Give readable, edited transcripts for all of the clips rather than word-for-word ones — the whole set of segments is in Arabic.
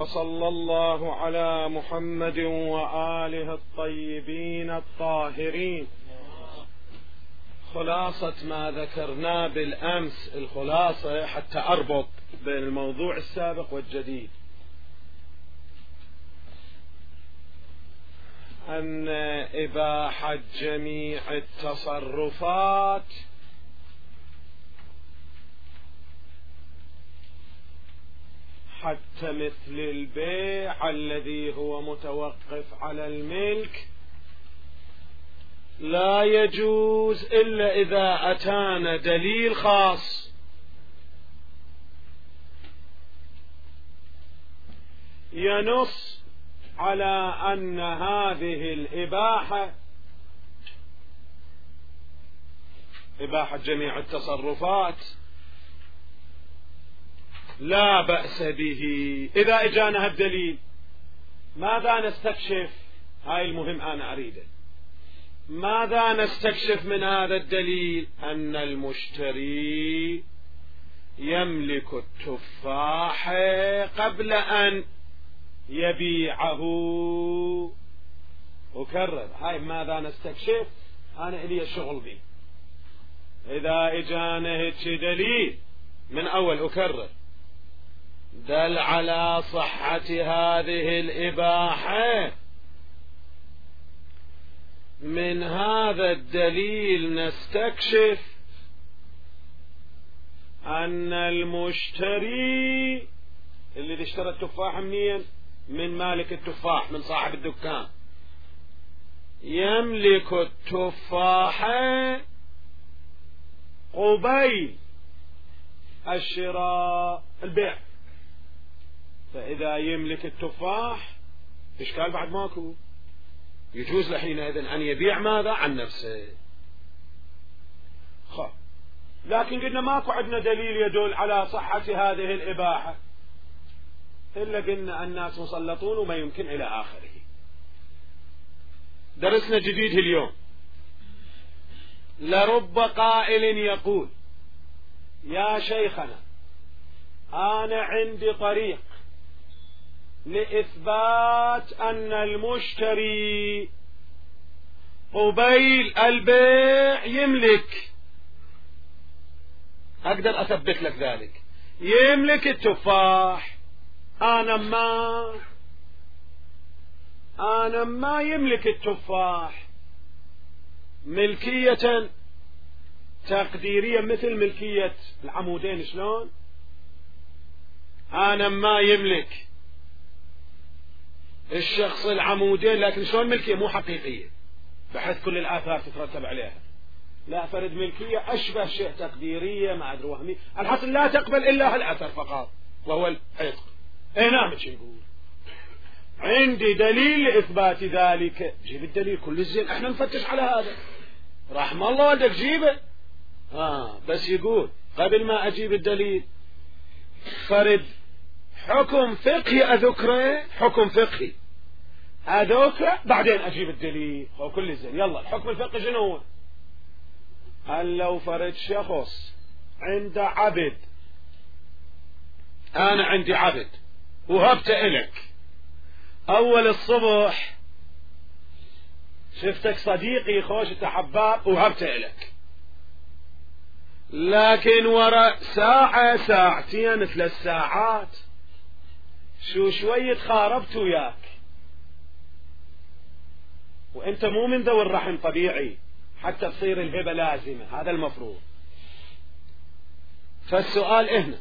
وصلى الله على محمد وآله الطيبين الطاهرين. خلاصة ما ذكرناه بالأمس، الخلاصة حتى أربط بين الموضوع السابق والجديد، أن إباحة جميع التصرفات حتى مثل البيع الذي هو متوقف على الملك لا يجوز إلا إذا أتانا دليل خاص ينص على أن هذه الإباحة، إباحة جميع التصرفات، لا بأس به. إذا إجانا الدليل ماذا نستكشف؟ هاي المهم أنا أريده. ماذا نستكشف من هذا الدليل؟ أن المشتري يملك التفاح قبل أن يبيعه. أكرر، هاي ماذا نستكشف؟ أنا إلي الشغل به. إذا إجانا هيك دليل من أول، أكرر، دل على صحة هذه الإباحة، من هذا الدليل نستكشف أن المشتري اللي اشترى التفاح منين؟ من مالك التفاح، من صاحب الدكان، يملك التفاح قبيل الشراء، البيع. فإذا يملك التفاح إشكال بعد ماكو، يجوز لحينئذ أن يبيع ماذا؟ عن نفسه. لكن قلنا ماكو عندنا دليل يدل على صحة هذه الإباحة، إلا قلنا الناس مسلطون وما يمكن إلى آخره. درسنا جديد اليوم، لرب قائل يقول: يا شيخنا، أنا عندي طريق لإثبات أن المشتري قبيل البيع يملك، أقدر أثبت لك ذلك، يملك التفاح. أنا ما يملك التفاح ملكية تقديرية مثل ملكية العمودين. شلون؟ أنا ما يملك الشخص العمودين، لكن شلون ملكية مو حقيقية بحيث كل الآثار تترتب عليها، لا، فرد ملكية أشبه شيء تقديرية ما أدري وهمي، الحصل لا تقبل إلا هالأثر فقط وهو العتق. نعم، شو نقول؟ عندي دليل لإثبات ذلك. جيب الدليل، كل الزين احنا نفتش على هذا، رحم الله والدك جيبه. بس يقول قبل ما أجيب الدليل فرد حكم فقهي أذكره، حكم فقهي أذكره، بعدين أجيب الدليل وكل الزين. يلا، الحكم الفقهي شنو هو؟ هل لو فرد شخص عنده عبد، أنا عندي عبد وهبته إلك، أول الصبح شفتك صديقي خوش تحباب وهبته إلك، لكن وراء ساعة ساعتين 3 ساعات شوية خاربت وياك، وانت مو من ذوي الرحم طبيعي حتى تصير الهبة لازمة، هذا المفروض. فالسؤال هنا،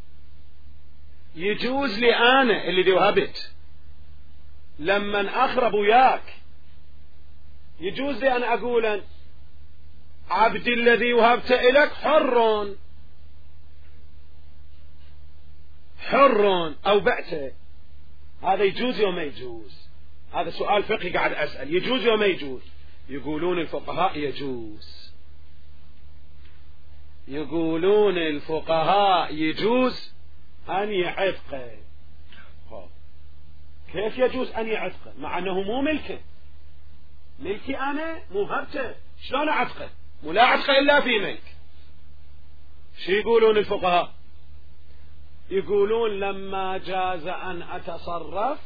يجوز لي أنا اللي وهبت لما أخرب وياك، يجوز لي أنا أقول عبدي الذي وهبت إليك حر أو بعته، هذا يجوز أو ما يجوز؟ هذا سؤال فقهي قاعد أسأل، يجوز أو ما يجوز؟ يقولون الفقهاء يجوز، يقولون الفقهاء يجوز أن يعتقه. كيف يجوز أن يعتقه مع أنه مو ملكه؟ ملكي أنا مو هبته، شلون أعتقه؟ ولا أعتقه إلا في ملك. شو يقولون الفقهاء؟ يقولون لما جاز أن أتصرف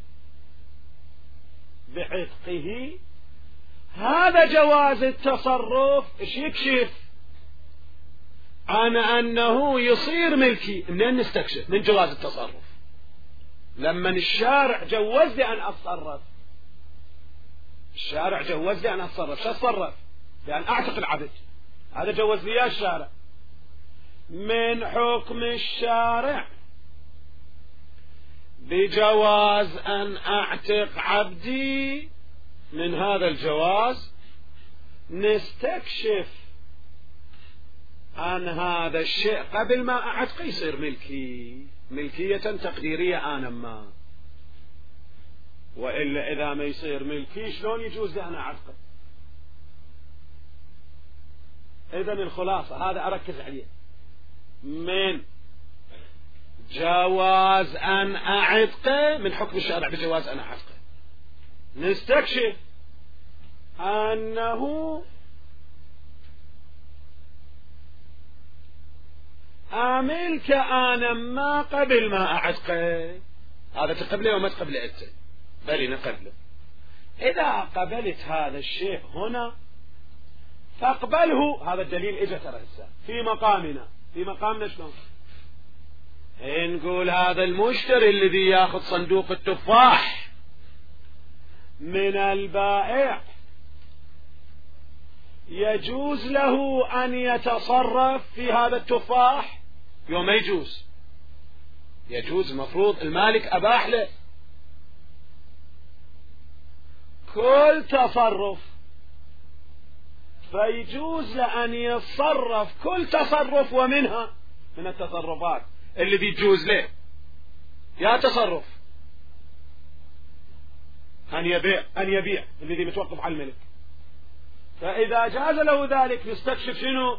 بعتقه، هذا جواز التصرف ايش يكشف؟ عن أنه يصير ملكي. منين نستكشف؟ من جواز التصرف. لما الشارع جوز لي أن أتصرف، الشارع جوز لي أن أتصرف، شو أتصرف؟ لأن أعتق العبد، هذا جوز لي الشارع. من حكم الشارع بجواز أن أعتق عبدي، من هذا الجواز نستكشف عن هذا الشيء قبل ما أعتق يصير ملكي، ملكية تقديرية آنا ما. وإلا إذا ما يصير ملكي شلون يجوز لي أنا أعتقه؟ إذن الخلاصة هذا أركز عليه، من جواز أن أعتقه، من حكم الشارع بجواز أن أعتقه، نستكشف أنه أملك أنا ما قبل ما أعتقه. هذا تقبله وما تقبله أنت؟ بل نقبله. إذا قبلت هذا الشيء هنا فاقبله. هذا الدليل إجا ترى في مقامنا، في مقامنا شلون؟ نقول هذا المشتري الذي ياخذ صندوق التفاح من البائع يجوز له أن يتصرف في هذا التفاح؟ يوم ما يجوز، يجوز. مفروض المالك أباح له كل تصرف، فيجوز له أن يتصرف كل تصرف، ومنها من التصرفات اللي بيجوز له يا تصرف أن يبيع الذي متوقف على الملك. فإذا جاز له ذلك نستكشف شنو؟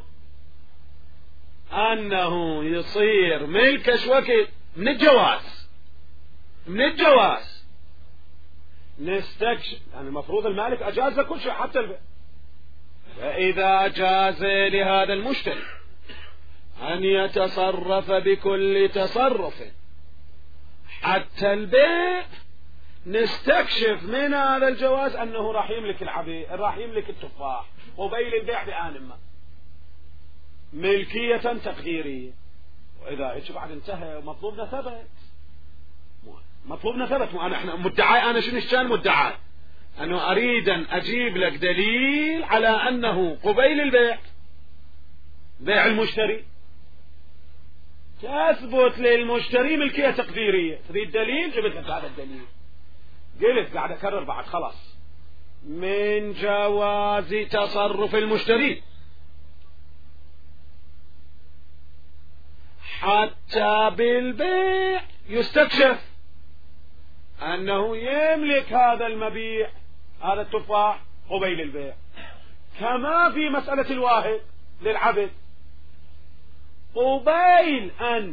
أنه يصير ملك وقت من الجواز، من الجواز نستكشف. يعني المفروض المالك أجاز كل شيء حتى البيع. فإذا جاز لهذا المشتري أن يتصرف بكل تصرف حتى البيع، نستكشف من هذا الجواز أنه راح يملك العبيد، راح يملك التفاح قبيل البيع بآن ما، ملكية تقديرية. وإذا هيك بعد انتهى مطلوبنا ثبت، مطلوبنا ثبت. احنا مدعي، أنا شنو كان مدعي؟ أنه أريد أن أجيب لك دليل على أنه قبيل البيع، بيع المشتري، تثبت للمشتري ملكية تقديرية. تريد دليل؟ جبت لك هذا الدليل. قلت قاعد أكرر بعد خلاص. من جواز تصرف المشتري حتى بالبيع يستكشف أنه يملك هذا المبيع، هذا التفاح قبيل البيع. كما في مسألة الواهب للعبد، قبيل أن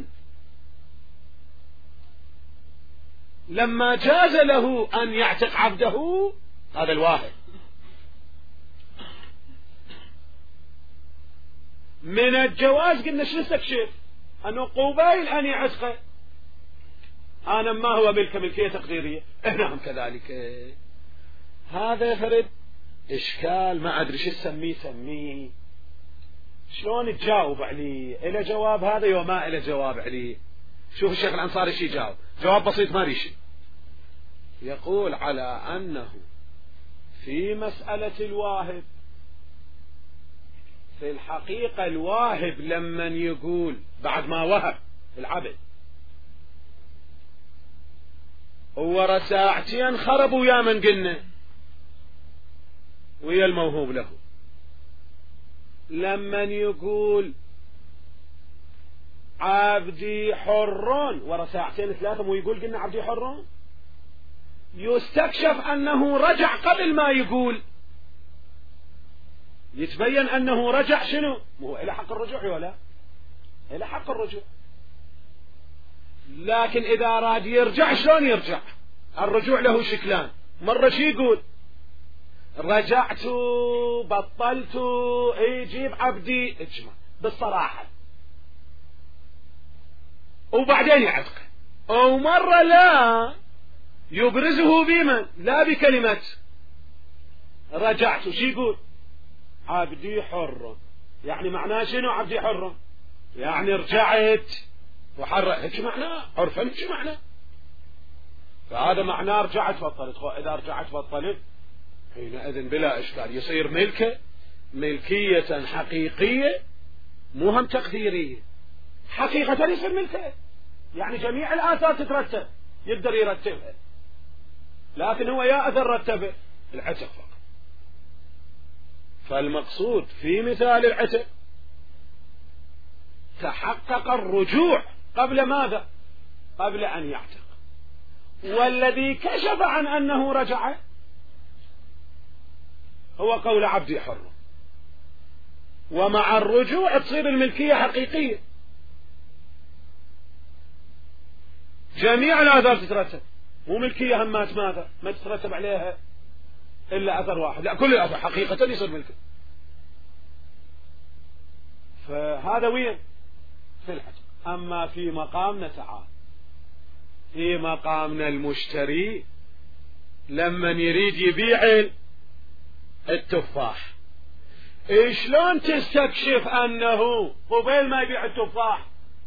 لما جاز له أن يعتق عبده هذا الواهب، من الجواز قلنا شو نستكشف؟ أنه قبيل أن يعتقه أنا ما هو ملكية تقديرية. نعم كذلك. هذا فرد إشكال ما أدري شو سميه شلون تجاوب عليه؟ إلى جواب هذا وما إلى جواب عليه. شوف الشيخ الأنصاري شي جاوب جواب بسيط ما ريشي. يقول على أنه في مسألة الواهب، في الحقيقة الواهب لما يقول بعد ما وهب العبد ورا ساعتين خربوا يا من قلنا ويا الموهوب له، لما يقول عبدي حر ورا ساعتين ثلاثة مو يقول قلنا عبدي حر، يستكشف أنه رجع قبل ما يقول، يتبين أنه رجع. شنو؟ مو إلى حق الرجوع ولا إلى حق الرجوع. لكن إذا أراد يرجع شلون يرجع؟ الرجوع له شكلان. مرة شي يقول رجعت بطلت يجيب عبدي اجمع بالصراحة، وبعدين يعتقه، أو مرة لا يبرزه بمن؟ لا بكلمة رجعت. وش يقول؟ عبدي حر. يعني معناه شنو عبدي حر؟ يعني رجعت وحر، هيك معناه عرفا، هيك معناه. فهذا معناه رجعت بطلت. إذا رجعت بطلت حينئذ بلا إشكال يصير ملكه ملكية حقيقية، مو هم تقديرية، حقيقة يصير ملكه. يعني جميع الآثار تترتب، يقدر يرتبها، لكن هو يا أثر رتبه العتق فقط. فالمقصود في مثال العتق تحقق الرجوع قبل ماذا؟ قبل أن يعتق. والذي كشف عن أنه رجع هو قول عبدي حر، ومع الرجوع تصير الملكية حقيقية، جميع الآثار تترتب، مو ملكية همات ماذا ما تترتب عليها إلا أثر واحد، لا كل الآثار حقيقة يصير ملكه. فهذا وين في العتق. أما في مقامنا تعال، في مقامنا المشتري لما يريد يبيع التفاح، شلون تستكشف أنه قبل ما يبيع التفاح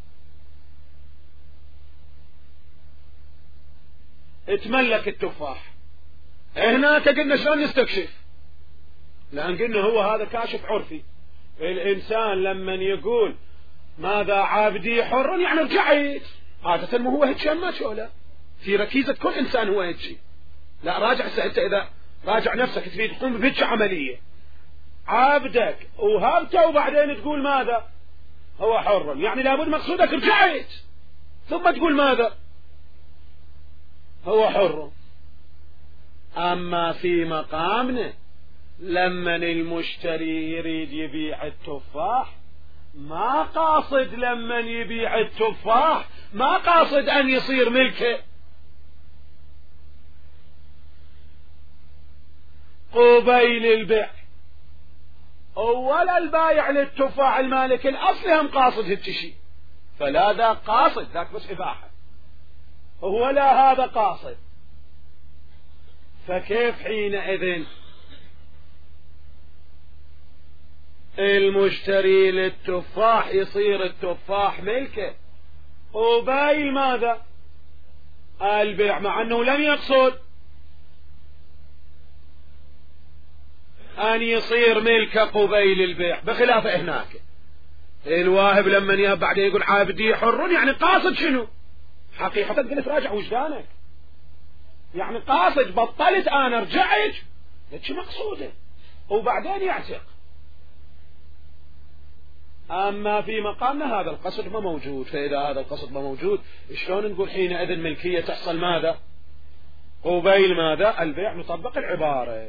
اتملك التفاح؟ هنا قلنا شلون نستكشف؟ لأن قلنا هو هذا كاشف عرفي. الإنسان لما يقول ماذا عبدي حر يعني رجعت، عادة مو هو هيك ما شوله في ركيزة كل إنسان هو هيك. لا راجع أنت إذا راجع نفسك تريد تقوم بهيك عملية، عبدك وهبته وبعدين تقول ماذا هو حر، يعني لابد مقصودك رجعت ثم تقول ماذا هو حر. أما في مقامنا لما المشتري يريد يبيع التفاح ما قاصد، لما يبيع التفاح ما قاصد أن يصير ملكه قبيل البيع، ولا البايع للتفاح المالك الأصلي هم قاصد هيك شيء، فلا ذا قاصد، ذاك بس إباحة، ولا هذا قاصد. فكيف حينئذ المشتري للتفاح يصير التفاح ملكه قبيل ماذا البيع، مع أنه لم يقصد أن يصير ملكه قبيل البيع، بخلاف هناك الواهب لما يا بعدين يقول عابدي حر يعني قاصد شنو؟ حقيقة قلت راجع وجدانك، يعني قاصد بطلت أنا رجعت هيك مقصوده وبعدين يعتق. أما في مقامنا هذا القصد ما موجود، فإذا هذا القصد ما موجود شلون نقول حينئذ ملكية تحصل ماذا قبيل ماذا البيع؟ نطبق العبارة.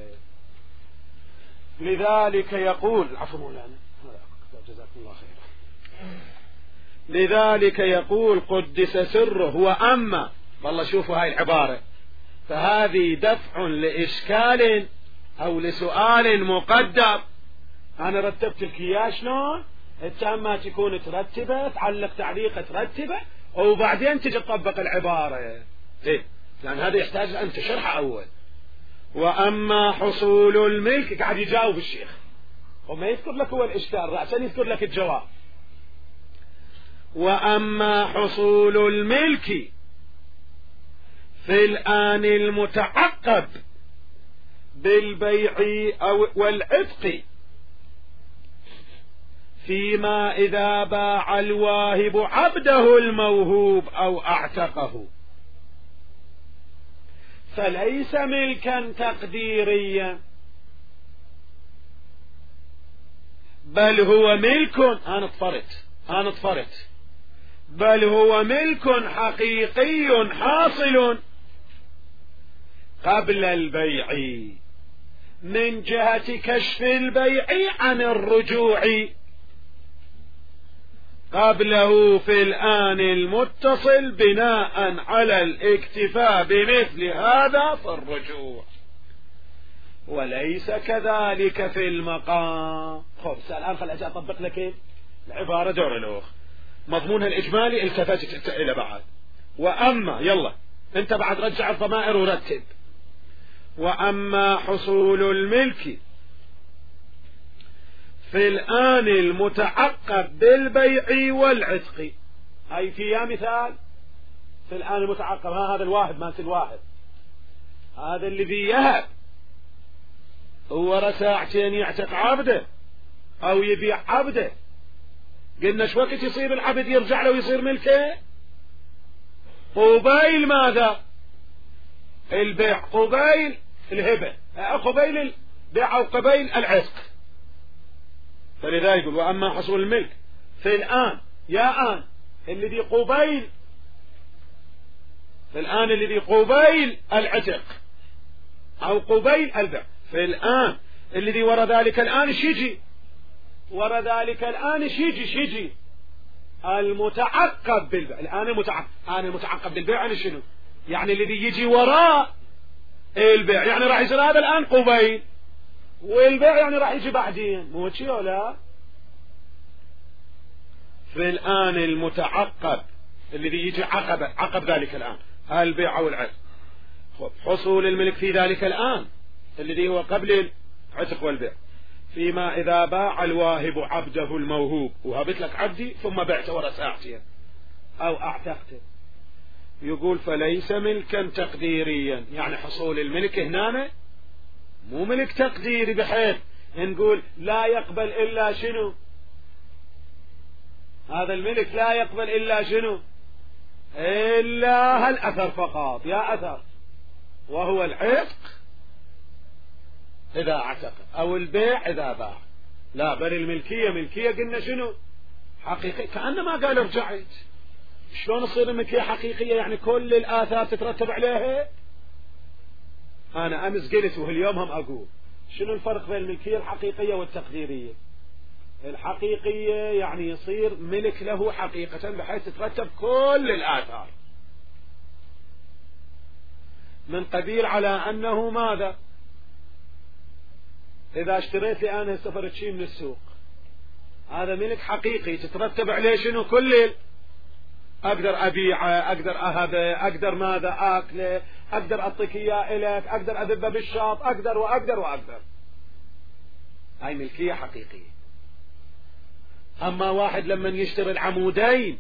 لذلك يقول العفو مولانا جزاكم الله خيرا، لذلك يقول قدس سره وأما، والله شوفوا هاي العبارة، فهذه دفع لإشكال أو لسؤال مقدم. أنا رتبت لك إياه شلون انت اما تكون ترتبه تعلق تعليقه ترتبه وبعدين تجي تطبق العبارة إيه؟ لأن هذا يحتاج أن تشرحه أول. وأما حصول الملك قاعد يجاوب الشيخ وما يذكر لك هو الإشكال رأسا يذكر لك الجواب. وأما حصول الملك في الآن المتعقب بالبيع أو والعتق فيما إذا باع الواهب عبده الموهوب أو أعتقه فليس ملكا تقديريا بل هو ملك أنا اطفرت بل هو ملك حقيقي حاصل قبل البيع من جهة كشف البيع عن الرجوع قبله في الآن المتصل بناء على الاكتفاء بمثل هذا في الرجوع، وليس كذلك في المقام. خب الآن خل أجي أطبق لك العبارة دور الأخ. مضمونها الإجمالي التفت إلى بعد. وأما يلا أنت بعد رجع الضمائر ورتب. وأما حصول الملك في الآن المتعقب بالبيع والعتق، أي في يا مثال في الآن المتعقب، هذا الواحد مالت الواحد، هذا الذي يهب هو ساعتين يعتق عبده أو يبيع عبده، قلنا شو وقت يصير العبد يرجع له ويصير ملكه؟ قبيل ماذا؟ البيع، قبيل الهبة، قبيل البيع أو قبيل العتق. فلذا يقول وأما حصول الملك في الآن يا آن الذي قبيل، في الآن الذي قبيل العتق أو قبيل البيع، في الآن الذي ورا ذلك الآن شيجي، ورا ذلك الآن شيجي المتعقب بالبيع. الآن المتعقب بالبيع يعني شنو؟ يعني الذي يجي وراء البيع، يعني راح يصير هذا الآن قبيل، والبيع يعني راح يجي بعدين، مو شيء ولا؟ في الآن المتعقب الذي يجي عقب ذلك الآن البيع أو العتق، حصول الملك في ذلك الآن الذي هو قبل العتق والبيع، فيما إذا باع الواهب عبده الموهوب، وهبت لك عبدي ثم بعته ورا ساعتين أو أعتقته، يقول فليس ملكا تقديريا. يعني حصول الملك هنا مو ملك تقديري بحيث نقول لا يقبل إلا شنو؟ هذا الملك لا يقبل إلا شنو؟ إلا هالأثر فقط، يا أثر، وهو العتق إذا اعتق أو البيع إذا باع. لا، بل الملكية ملكية قلنا شنو؟ حقيقية. كأنما قال رجعت. شلون تصير الملكية حقيقية؟ يعني كل الآثار تترتب عليها. أنا أمس قلت واليوم هم أقول شنو الفرق بين الملكية الحقيقية والتقديرية؟ الحقيقية يعني يصير ملك له حقيقة بحيث تترتب كل الآثار، من قبيل على أنه ماذا؟ إذا اشتريت لي أنا سفرتشي من السوق، هذا ملك حقيقي تترتب عليه شنو؟ كل أقدر أبيعه، أقدر أهبه، أقدر ماذا أكله، أقدر أعطيك إياه إليك، أقدر أذبه بالشاط، أقدر وأقدر وأقدر. هاي ملكية حقيقية. أما واحد لما يشتري العمودين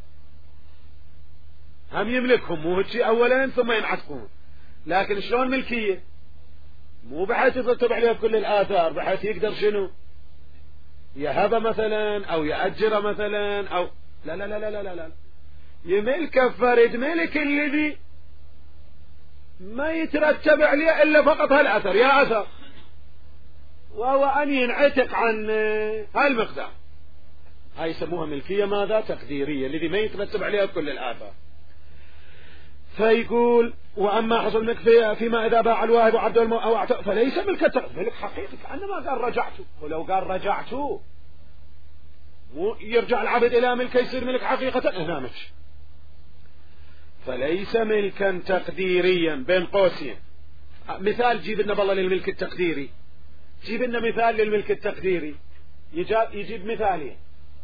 هم يملكهم، مو هيك أولا ثم ينعتقون، لكن شلون ملكية؟ مو بحيث يترتب عليه كل الآثار، بحيث يقدر شنو؟ يهبه مثلا أو يأجره مثلا أو لا لا لا لا لا لا، يملك فرد ملك الذي ما يترتب عليه إلا فقط هالأثر، يا أثر، وهو أن ينعتق عن هالمقدار. هاي يسموها ملكية ماذا؟ تقديرية، الذي ما يترتب عليها كل الآثار. فيقول وأما حصل الملك فيما إذا باع الواهب عبده أو اعتق فليس ملك حقيقي، كأنما قال رجعته. ولو قال رجعته مو يرجع العبد إلى ملك يصير ملك حقيقة، هنا مش. فليس ملكا تقديريا بين قوسين. مثال جيب لنا بالله للملك التقديري، جيب لنا مثال للملك التقديري. يجيب مثالين،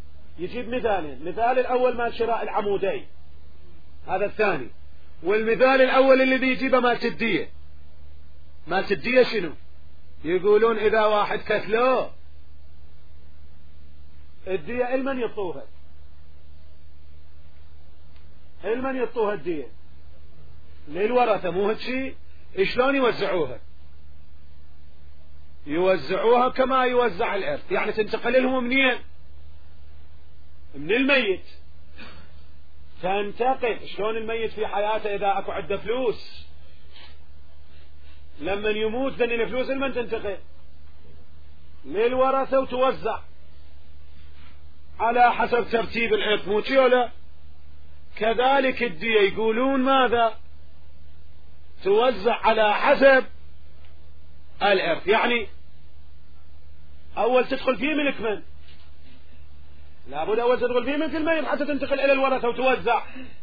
مثال الأول مال شراء العمودين، هذا الثاني. والمثال الأول الذي يجيبه مالت الدية. مالت الدية شنو؟ يقولون إذا واحد كتلوه الدية المن يطوها؟ المن يطوها الدية؟ للورثة، مو هالشي. شلون يوزعوها؟ يوزعوها كما يوزع الإرث، يعني تنتقل لهم منين؟ من الميت. تنتقل. شلون الميت في حياته إذا أكو عنده فلوس، لما يموت ذن الفلوس المن تنتقل للورثة وتوزع على حسب ترتيب الإرث، مو ولا؟ كذلك الدية يقولون ماذا؟ توزع على حسب الإرث، يعني أول تدخل فيه ملك من؟ لابد أول تدخل فيه ملك الميت حتى تنتقل إلى الورثة وتوزع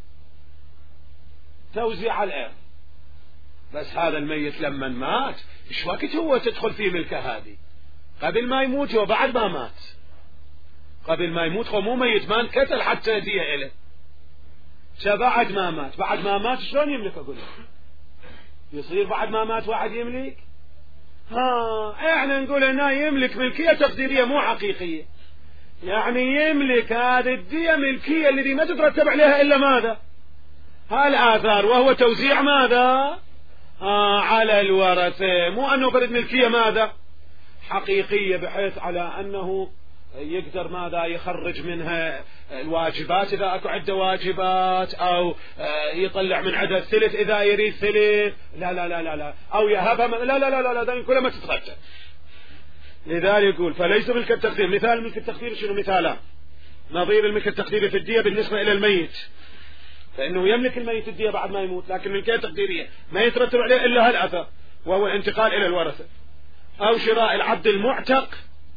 توزيع الإرث. بس هذا الميت لما مات إيش وقت هو تدخل فيه ملكه؟ هذه قبل ما يموت وبعد ما مات. قبل ما يموت، هو مو ميت، ما انقتل حتى دية إله. بعد ما مات، بعد ما مات شلون يملك؟ أقول لك يصير بعد ما مات واحد يملك؟ احنا نقول هنا يملك ملكية تقديرية مو حقيقية، يعني يملك هذه الدية ملكية الذي ما تترتب عليها إلا ماذا؟ الآثار، وهو توزيع ماذا؟ على الورثة، مو أنه فرد ملكية ماذا؟ حقيقية، بحيث على أنه يقدر ماذا؟ يخرج منها الواجبات إذا أكو عدة واجبات، أو يطلع من عدد ثلث إذا يريد ثلث، لا لا لا لا لا، أو يهبها، لا لا لا لا لا، كلها ما تترتب. لذلك يقول فليس ملك التقدير. مثال ملك التقدير شنو مثاله؟ نظير الملك التقديري في الدية بالنسبة إلى الميت، فإنه يملك الميت الدية بعد ما يموت، لكن ملكية تقديرية ما يترتب عليه إلا هالأثر، وهو الانتقال إلى الورثة. أو شراء العبد المعتق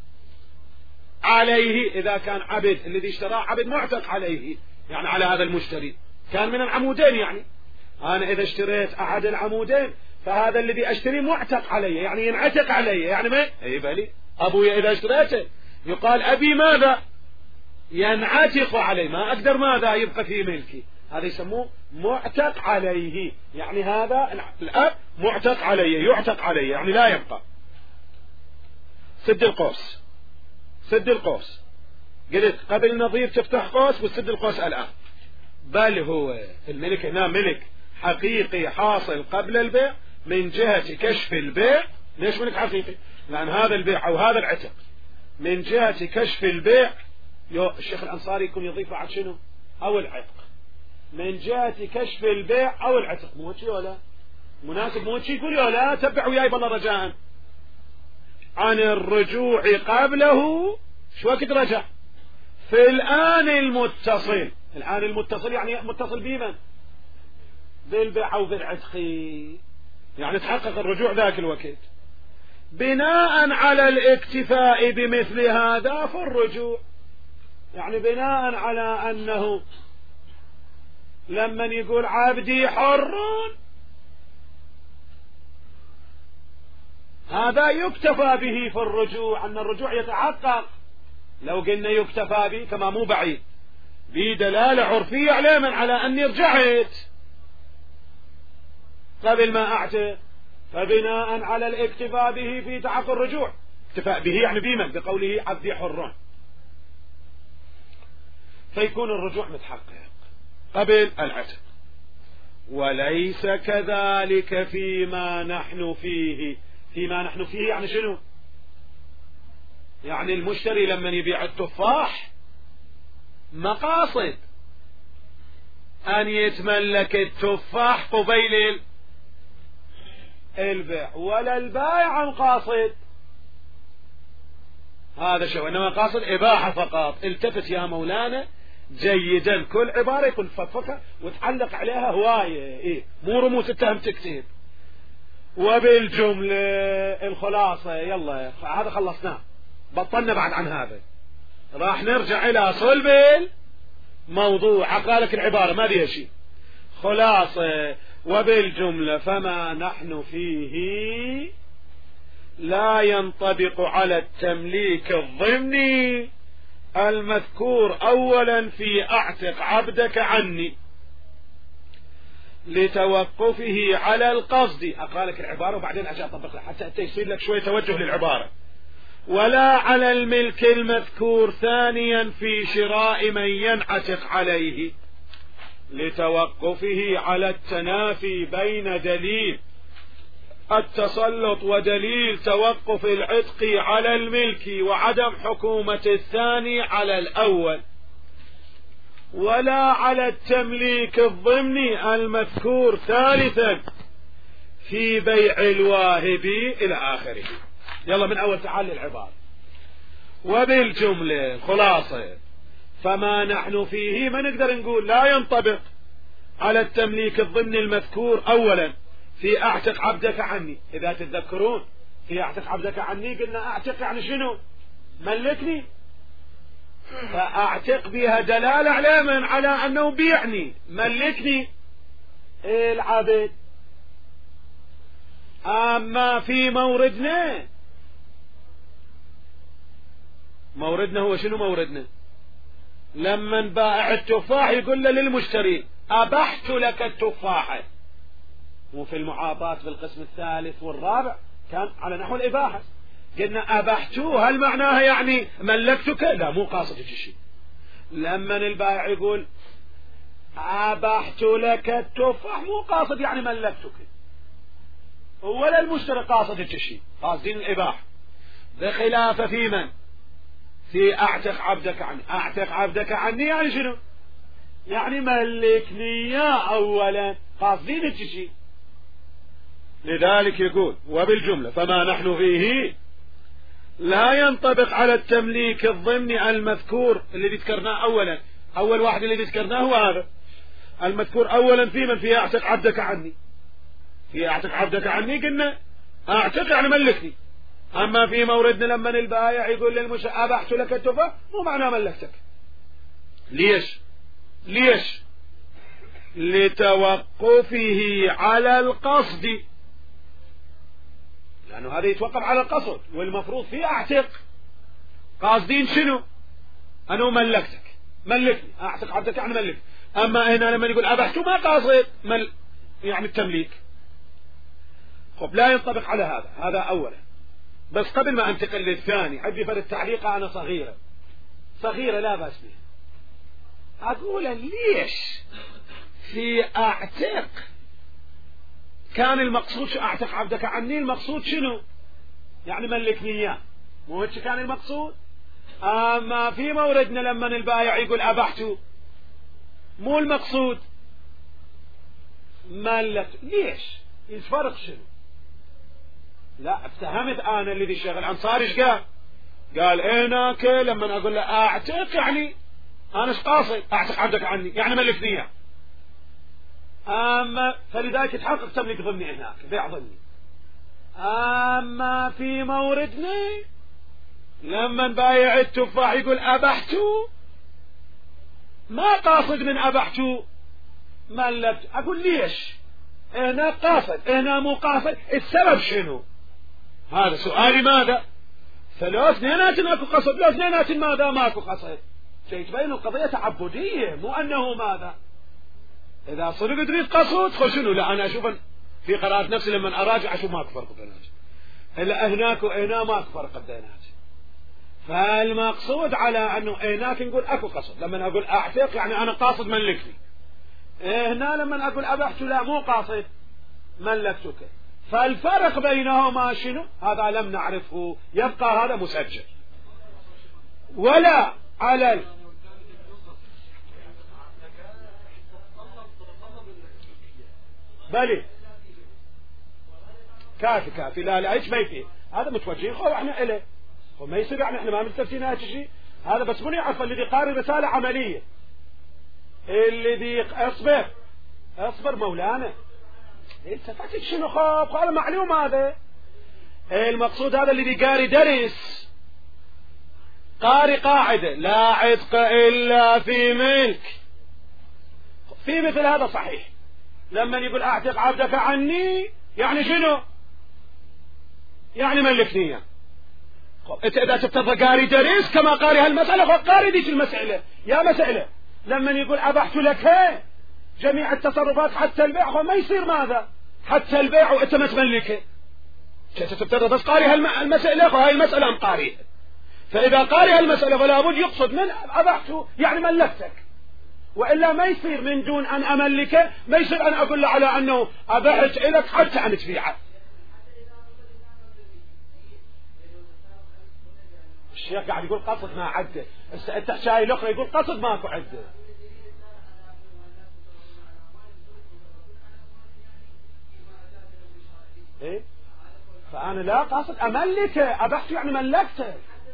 عليه، إذا كان عبد الذي اشتراه عبد معتق عليه، يعني على هذا المشتري كان من العمودين، يعني أنا إذا اشتريت أحد العمودين فهذا الذي أشتري معتق علي، يعني ينعتق علي، يعني ما بالي أبوي إذا اشتريته يقال أبي ماذا؟ ينعتق علي، ما أقدر ماذا؟ يبقى في ملكي، هذا يسموه معتق عليه، يعني هذا الأب معتق علي، يعتق علي، يعني لا يبقى. سد القوس، سد القوس، قلت قبل نظير تفتح قوس وتسد القوس الآن. بل هو الملك هنا ملك حقيقي حاصل قبل البيع من جهة كشف البيع. ليش ملك حقيقي؟ لأن هذا البيع أو هذا العتق من جهة كشف البيع، الشيخ الأنصاري يكون يضيف بعد شنو؟ أو العتق، من جهة كشف البيع أو العتق، مو شيء ولا مناسب؟ مو شيء يقول يا لا تبع وياي بالله رجاء عن الرجوع قبله. شو وقت رجع؟ في الآن المتصل. الآن المتصل يعني متصل بمن؟ بالبيع أو بالعتق، يعني تحقق الرجوع ذاك الوقت. بناء على الاكتفاء بمثل هذا فالرجوع، يعني بناء على أنه لما يقول عبدي حر هذا يكتفى به في الرجوع، أن الرجوع يتحقق. لو قلنا يكتفى به كما مو بعيد بدلالة عرفية على من؟ على أني رجعت قبل ما أعتق، فبناء على الاكتفاء به في تحقق الرجوع. اكتفاء به يعني بمن؟ بقوله عبدي حر، فيكون الرجوع متحقق قبل العتق. وليس كذلك فيما نحن فيه. فيما نحن فيه يعني شنو؟ يعني المشتري لما يبيع التفاح مقاصد أن يتملك التفاح قبيل البيع، ولا البائع مقاصد هذا شو، إنما قاصد إباحة فقط. التفت يا مولانا جيدا، كل عبارة يكون فكفكة وتعلق عليها هواية، مو رموز التهم تكتب. وبالجملة الخلاصة، يلا هذا خلصناه، بطلنا بعد عن هذا، راح نرجع إلى صلب الموضوع. عقالك العبارة ما بيها شيء. خلاصة وبالجملة فما نحن فيه لا ينطبق على التمليك الضمني المذكور أولا في أعتق عبدك عني لتوقفه على القصد. أقالك العبارة وبعدين أجي أطبق لك حتى يصير لك شوية توجه للعبارة. ولا على الملك المذكور ثانيا في شراء من ينعتق عليه لتوقفه على التنافي بين دليل التسلط ودليل توقف العتق على الملك وعدم حكومة الثاني على الأول. ولا على التمليك الضمني المذكور ثالثا في بيع الواهب إلى آخره. يلا من أول تعال العبارة. وبالجملة خلاصة فما نحن فيه ما نقدر نقول لا ينطبق على التمليك الضمني المذكور أولا في أعتق عبدك عني. إذا تتذكرون في أعتق عبدك عني قلنا أعتق يعني شنو؟ ملكني، فأعتق بها دلالة على من؟ على أنه بيعني ملكني العبد. أما في موردنا هو شنو موردنا؟ لما بائع التفاح يقول له للمشتري أبحت لك التفاحة، وفي المعاطاة في القسم الثالث والرابع كان على نحو الإباحة. قلنا أبحته هل معناها يعني ملكتك؟ لا، مو قاصد الشيء. لما البائع يقول أبحت لك التفاح مو قاصد يعني ملكتك، ولا المشتري قاصد الشيء، قاصدين الإباحة. بخلاف في من؟ في أعتق عبدك عني. أعتق عبدك عني يعني شنو؟ يعني ملكني يا أولا، قاصدين الشيء. لذلك يقول وبالجملة فما نحن فيه لا ينطبق على التمليك الضمني المذكور الذي ذكرناه أولا. أول واحد الذي ذكرناه هو هذا المذكور أولا في من؟ في أعتق عبدك عني. في أعتق عبدك عني قلنا أعتق يعني ملكني. أما في موردنا لما البائع يقول للمشتري أبحت لك التفاح مو معناه ملكتك. ليش؟ لتوقفه على القصد، لأنه هذا يتوقف على القصد، والمفروض في أعتق قاصدين شنو؟ أنا ملكتك، ملكني، أعتق عبدك يعني ملك. أما هنا لما يقول أبحت ما قاصد يعني التمليك. خب لا ينطبق على هذا أولا. بس قبل ما أنتقل للثاني عندي فرد تعليقة أنا صغيرة لا بأس بها. أقول ليش في أعتق كان المقصود شو؟ أعتق عبدك عني المقصود شنو؟ يعني ملكني إياه، مو هيك كان المقصود. أما في موردنا لما البائع يقول أبحته مو المقصود ملك. ليش؟ الفرق شنو؟ لا افتهمت أنا الذي شغل أنصار إيش قال هناك لما أقول له أعتق يعني أنا إيش قاصد؟ أعتق عبدك عني يعني ملكني إياه. أما فلذلك يتحقق تملك ضمني هناك، بيع ضمني. أما في موردنا لما بايع التفاح يقول أبحته ما قاصد من أبحته ملكت. أقول ليش هنا قاصد هنا مو قاصد؟ السبب شنو؟ هذا سؤالي. ماذا؟ فلو اثنينات ماكو قصد، لو اثنينات ماذا ماكو قصد؟ شيء تبين القضية تعبدية، مو أنه ماذا. إذا صدق تريد قصد خل شنو؟ لا أنا أشوف في قراءة نفسي لما أراجع أشوف ماكو فرق بينات، إلا هناك وهنا ماكو فرق بينات. فالمقصود على أنه هناك نقول أكو قصد، لما أقول أعتق يعني أنا قاصد ملكني. هنا لما أقول أبحت لا مو قاصد ملكتك. فالفرق بينهما شنو؟ هذا لم نعرفه، يبقى هذا مسجل. ولا على بلي كافي لا ايش ما يفيه، هذا متوجهين خو احنا اليه، وما يصير يعني احنا ما مستفسرين هذا الشيء. هذا بس من يعرف الذي قارئ رسالة عملية، الذي اصبر مولانا انت فاتك شنو خاب، هذا معلوم. هذا المقصود هذا الذي قاري درس، قاري قاعدة لا عتق إلا في ملك. في مثل هذا صحيح لما يقول أعتق عبدك عني يعني شنو؟ يعني ملكني. انت إذا تبتغى قاري درس كما قاري هالمسألة فقاري ديك المسألة يا مسألة. لما يقول أبحت لك جميع التصرفات حتى البيع، ما يصير ماذا حتى البيع وانت ما تملكه. تبتغى بس قاري هالمسألة، فهي المسألة قاريها. فإذا قاري هالمسألة فلا بد يقصد من أبحته يعني ملكتك، وإلا ما يصير من دون أن أملكه. ما يصير أن أقول له على أنه أبحت لك حتى أن تبيعه. الشيخ قاعد يقول قصد ما عده، انت شاي الأخرى يقول قصد ماكو عده. إيه؟ فأنا لا قصد أملكه، أبحت يعني ملكته.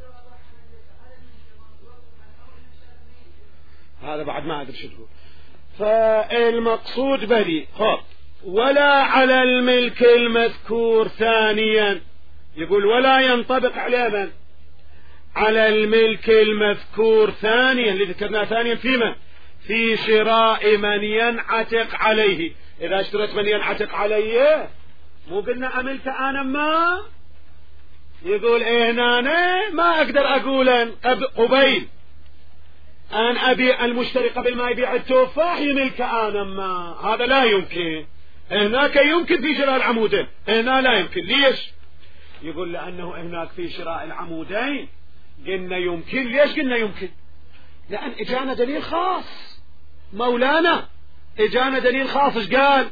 هذا بعد ما أدري شو تقول. فالمقصود بدي ولا على الملك المذكور ثانيا، يقول ولا ينطبق على من؟ على الملك المذكور ثانيا اللي ذكرناه ثانيا في من؟ في شراء من ينعتق عليه. إذا اشتريت من ينعتق عليه مو قلنا أملك أنا ما يقول هنا ما أقدر أقولا قبيل أن أبيع المشتري قبل ما يبيع التفاح يملك أنا، ما هذا لا يمكن. هناك يمكن في شراء العمودين، هنا لا يمكن. ليش؟ يقول لأنه هناك في شراء العمودين قلنا يمكن. ليش قلنا يمكن؟ لأن إجانا دليل خاص، مولانا إجانا دليل خاص. إيش قال؟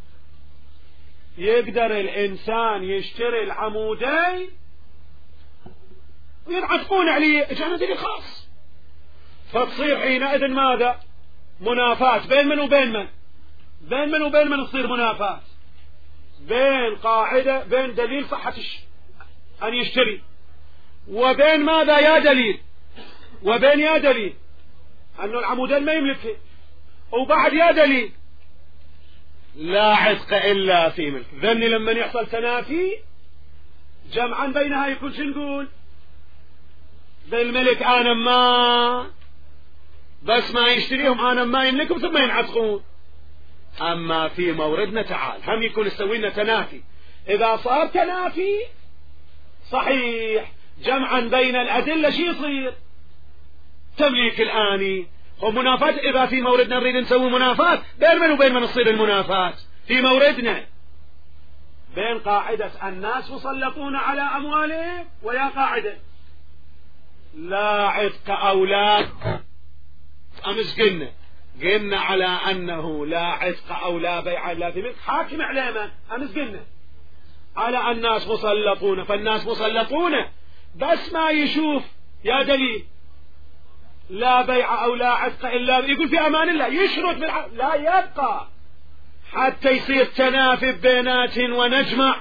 يقدر الإنسان يشتري العمودين وينعتقون عليه، إجانا دليل خاص. فتصير حينئذ ماذا؟ منافاة بين من وبين من؟ بين من وبين من تصير منافاة؟ بين قاعدة، بين دليل صحة أن يشتري، وبين ماذا يا دليل؟ وبين يا دليل أنه العمودين ما يملكه، وبعد يا دليل لا عتق إلا في ملك. ذني لما يحصل تنافي جمعا بينها يكون شو نقول؟ بالملك أنا ما، بس ما يشتريهم أنا ما يملكهم ثم ينعتقون. أما في موردنا تعال هم يكون يسوي لنا تنافي. إذا صار تنافي صحيح جمعا بين الأدلة شي يصير؟ تمليك الآني ومنافاة. إذا في موردنا نريد نسوي منافاة بين من وبين من تصير المنافاة في موردنا؟ بين قاعدة الناس مسلطون على أموالهم، ويا قاعدة لا عتق أولاد. أمس قلنا على أنه لا عتق أو لا بيع إلا في ملك حاكم على من؟ أمس قلنا على الناس مسلطون، فالناس مسلطون بس ما يشوف يا دليل لا بيع أو لا عتق إلا يقول في أمان الله، يشرط لا يبقى حتى يصير تنافي بينات ونجمع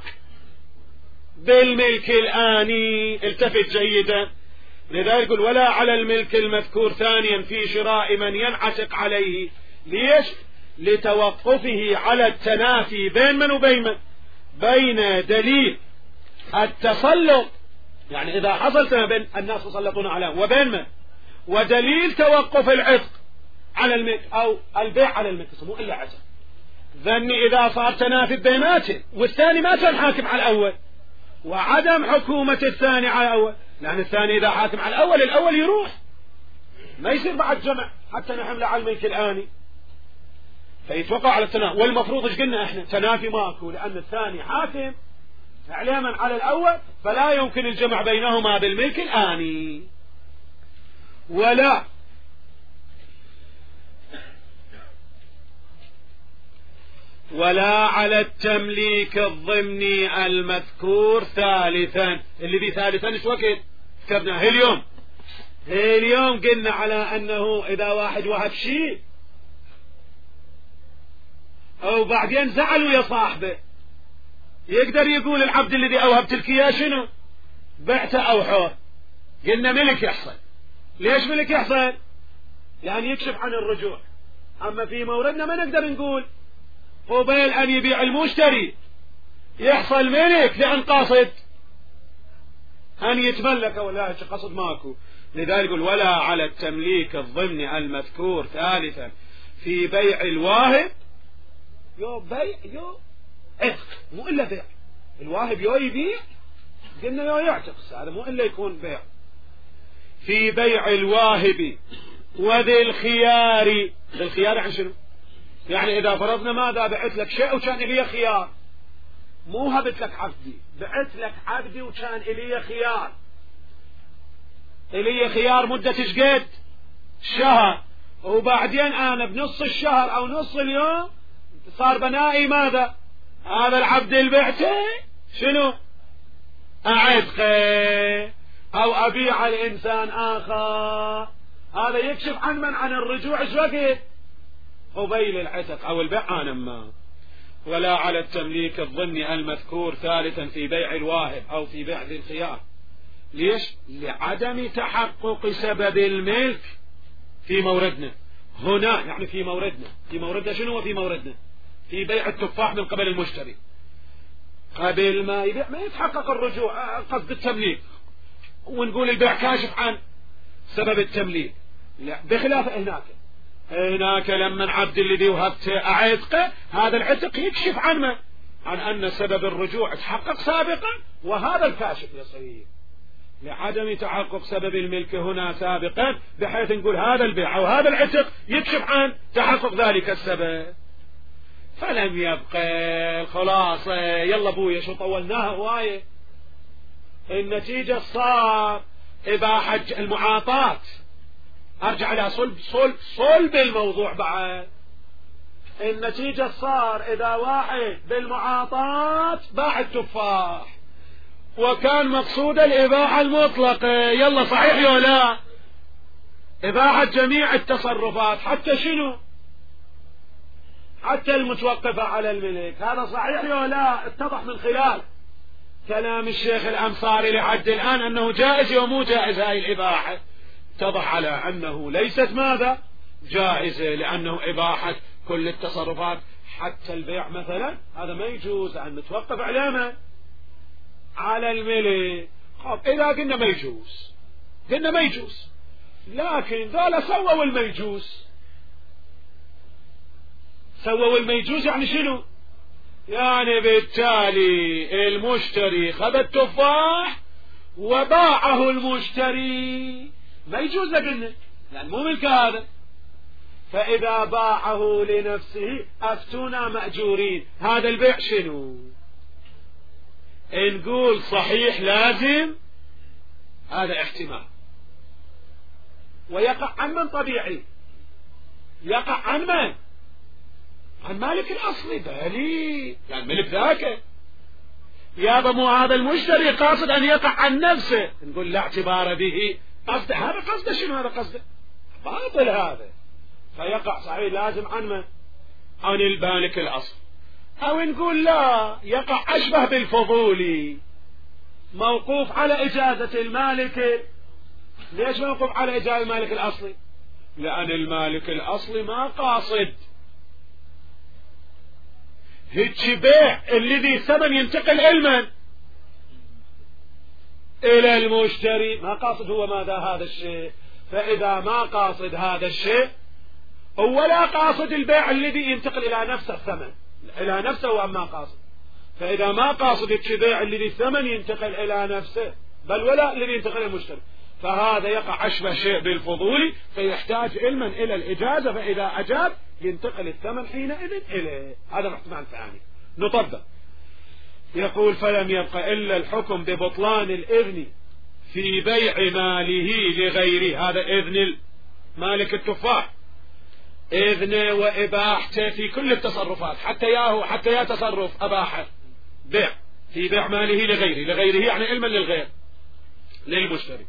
بالملك الآني. التفت جيدا. لذا يقول ولا على الملك المذكور ثانيا في شراء من ينعتق عليه. ليش؟ لتوقفه على التنافي بين من وبين من؟ بين دليل التسلط، يعني إذا حصل بين الناس يسلطون عليه وبين من، ودليل توقف العتق على الملك أو البيع على الملك، يسموه إلا عتق. ذني إذا صار تنافي بيناته والثاني ما كان حاكم على الأول، وعدم حكومة الثاني على الأول، لأن الثاني إذا حاكم على الأول الأول يروح، ما يصير بعد جمع حتى نحمله على الملك الآني، فيتوقع على التنافي. والمفروض ايش قلنا احنا؟ تنافي ماكو، لأن الثاني حاكم إعلاما على الأول، فلا يمكن الجمع بينهما بالملك الآني. ولا على التمليك الضمني المذكور ثالثا. اللي دي ثالثا ايش وقت كتبناه اليوم قلنا على أنه إذا واحد وهب شيء أو بعدين زعلوا يا صاحبه، يقدر يقول العبد الذي أوهبت لك إياه شنو؟ بعته أو حور. قلنا ملك يحصل. ليش ملك يحصل؟ يعني يكشف عن الرجوع. أما في موردنا ما نقدر نقول قبيل أن يبيع المشتري يحصل ملك لأن قاصد أن يتملك، ولا قصد ماكو. لذلك يقول ولا على التمليك الضمني المذكور ثالثا في بيع الواهب. يو بيع يو عتق، مو إلا بيع. الواهب يو يبيع، قلنا يو يعتق، هذا مو إلا يكون بيع. في بيع الواهب وذي الخيار. ذي الخيار عن شنو؟ يعني إذا فرضنا ماذا بعت لك شيء وكان إلي خيار، مو هبت لك عبدي، بعت لك عبدي وكان إلي خيار. إلي خيار مدة شقد؟ شهر، وبعدين أنا بنص الشهر أو نص اليوم صار بنائي ماذا؟ هذا العبد اللي بعته شنو؟ أعتقه أو أبيع الإنسان آخر. هذا يكشف عن من؟ عن الرجوع. ايش وقت؟ قبيل العتق أو البيع. ما ولا على التمليك الضمني المذكور ثالثا في بيع الواهب أو في بيع ذي الخيار. ليش؟ لعدم تحقق سبب الملك في موردنا هنا. يعني في موردنا شنو؟ وفي موردنا في بيع التفاح من قبل المشتري قبل ما يبيع ما يتحقق الرجوع، قصد التمليك، ونقول البيع كاشف عن سبب التمليك. لا، بخلاف هناك لما العبد الذي وهبته أعتقه، هذا العتق يكشف عن من؟ عن أن سبب الرجوع تحقق سابقا، وهذا الكاشف يصير. لعدم تحقق سبب الملك هنا سابقا، بحيث نقول هذا البيع أو هذا العتق يكشف عن تحقق ذلك السبب. فلم يبقى الخلاصة. يلا بويا شو طولناها هواية. النتيجة صار إباحة المعاطاة. أرجع إلى صلب الموضوع بعد. النتيجة صار إذا واحد بالمعاطاة باع التفاح وكان مقصود الإباحة المطلقة، يلا صحيح يا لا؟ إباحة جميع التصرفات، حتى شنو؟ حتى المتوقفة على الملك. هذا صحيح يا لا؟ اتضح من خلال كلام الشيخ الأنصاري لحد الآن أنه جائز ومو جائز هاي الإباحة. اتضح على أنه ليست ماذا؟ جائزة، لأنه إباحة كل التصرفات حتى البيع مثلا، هذا ما يجوز أن نتوقف علامة على الملك. إذا قلنا ما يجوز، قلنا ما يجوز، لكن ذولا سووا الميجوز. سووا الميجوز يعني شنو؟ يعني بالتالي المشتري خذ التفاح وباعه المشتري، ما يجوز لقلنا لأن مو ملك هذا. فإذا باعه لنفسه أفتونا مأجورين. هذا البيع شنو؟ نقول صحيح لازم، هذا احتمال. ويقع عن من طبيعي؟ يقع عن من؟ عن مالك الأصلي. بالي يعني ملك ذاك. يابا مو هذا المشتري قاصد أن يقع عن نفسه، نقول لا اعتبار به. قصده هذا، قصده شنو؟ هذا قصده باطل هذا. فيقع صحيح لازم عن من؟ عن المالك الأصل. أو نقول لا، يقع أشبه بالفضولي، موقوف على إجازة المالك. ليش موقوف على إجازة المالك الأصلي؟ لأن المالك الأصلي ما قاصد هيك بيع الذي ثمن ينتقل علما إلى المشتري، ما قاصد هو ماذا؟ هذا الشيء. فإذا ما قاصد هذا الشيء، ولا قاصد البيع الذي ينتقل إلى نفسه الثمن، إلى نفسه هو ما قاصد. فإذا ما قاصد البيع الذي الثمن ينتقل إلى نفسه، بل ولا الذي ينتقل إلى المشتري، فهذا يقع أشبه شيء بالفضولي، فيحتاج علما إلى الإجازة، فإذا أجاب ينتقل الثمن حينئذ إليه. هذا احتمال ثاني. نطبق. يقول فلم يبقى إلا الحكم ببطلان الإذن في بيع ماله لغيره. هذا إذن مالك التفاح، إذنه وإباحته في كل التصرفات، حتى يا تصرف أباحه بيع في بيع ماله لغيره يعني علما للغير للمشتري.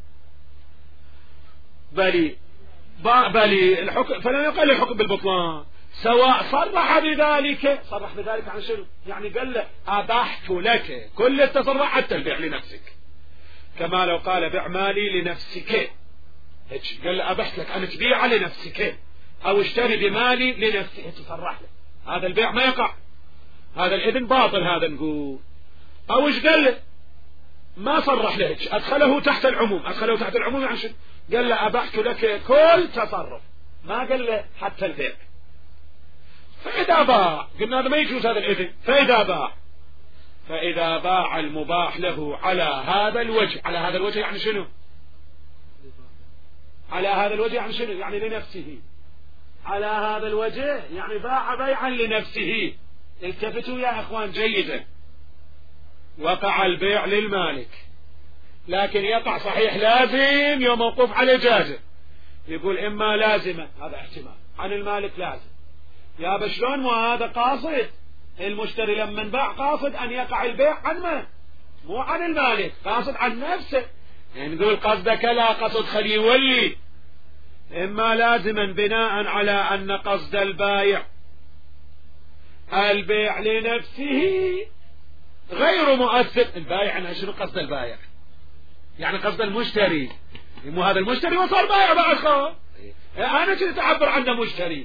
بل الحكم فلم يقل الحكم بالبطلان سواء صرح بذلك عن شنو؟ يعني قال له أباحت لك كل التصرف حتى البيع لنفسك، كما لو قال بيع مالي لنفسك، قال له أباحت لك أن تبيع لنفسك أو اشتري بمالي لنفسك، تصرح له. هذا البيع ما يقع، هذا الإذن باطل. هذا نقول أو ايش قال له؟ ما صرح له، أدخله تحت العموم. يعني شنو؟ قال له أبحت لك كل تصرف، ما قال له حتى البيع. فإذا باع، قلنا هذا ما يجوز هذا الإذن. فإذا باع المباح له على هذا الوجه يعني شنو؟ على هذا الوجه يعني شنو؟ يعني لنفسه. على هذا الوجه يعني باع بيعا لنفسه. التفتوا يا أخوان جيدا. وقع البيع للمالك، لكن يقع صحيح لازم يوم موقوف على إجازة. يقول إما لازمة، هذا احتمال، عن المالك لازم. يا بشلون مو هذا قاصد؟ المشتري لما باع قاصد أن يقع البيع عن من؟ مو عن المالك، قاصد عن نفسه. يعني نقول قصدك لا قصد خلي يولي. إما لازما بناء على أن قصد البايع البيع لنفسه غير مؤثر. البايع أنا شنو قصد البايع؟ يعني قصد المشتري، مو هذا المشتري وصار بايع بعد خلاص. أنا كنت أعبر عنه مشتري.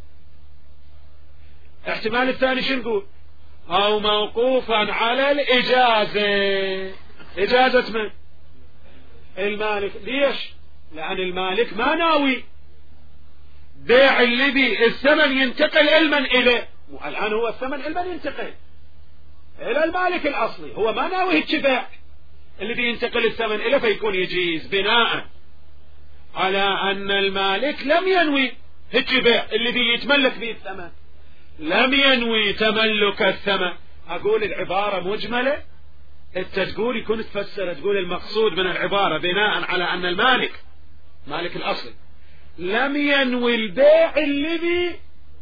احتمال الثاني شو نقول؟ أو موقوفا على الإجازة. إجازة من؟ المالك. ليش؟ لأن المالك ما ناوي بيع الذي الثمن ينتقل علما إليه. الآن هو الثمن علما ينتقل إلى المالك الأصلي، هو ما ناوي البيع. اللي بينتقل الثمن إليه فيكون يجيز بناء على أن المالك لم ينوي هيك بيع اللي بيتملك به الثمن، لم ينوي تملك الثمن. أقول العبارة مجملة، انت تقول يكون تفسر، تقول المقصود من العبارة بناء على أن المالك مالك الأصل لم ينوي البيع اللي بي،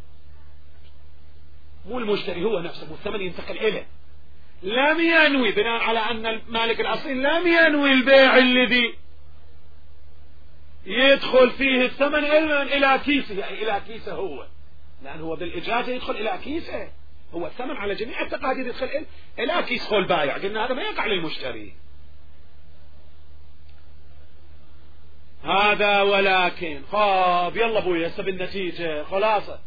مو المشتري هو نفسه والثمن ينتقل إليه، لم ينوي بناء على أن المالك الأصلي لم ينوي البيع الذي يدخل فيه الثمن إلى كيسه، يعني إلى كيسه هو، لأن هو بالإجازة يدخل إلى كيسه، هو الثمن على جميع التقادير يدخل إلى كيس خول بايع، قلنا هذا ما يقع للمشتري هذا. ولكن خاب يلا ابوي هسه بالنتيجة خلاصة،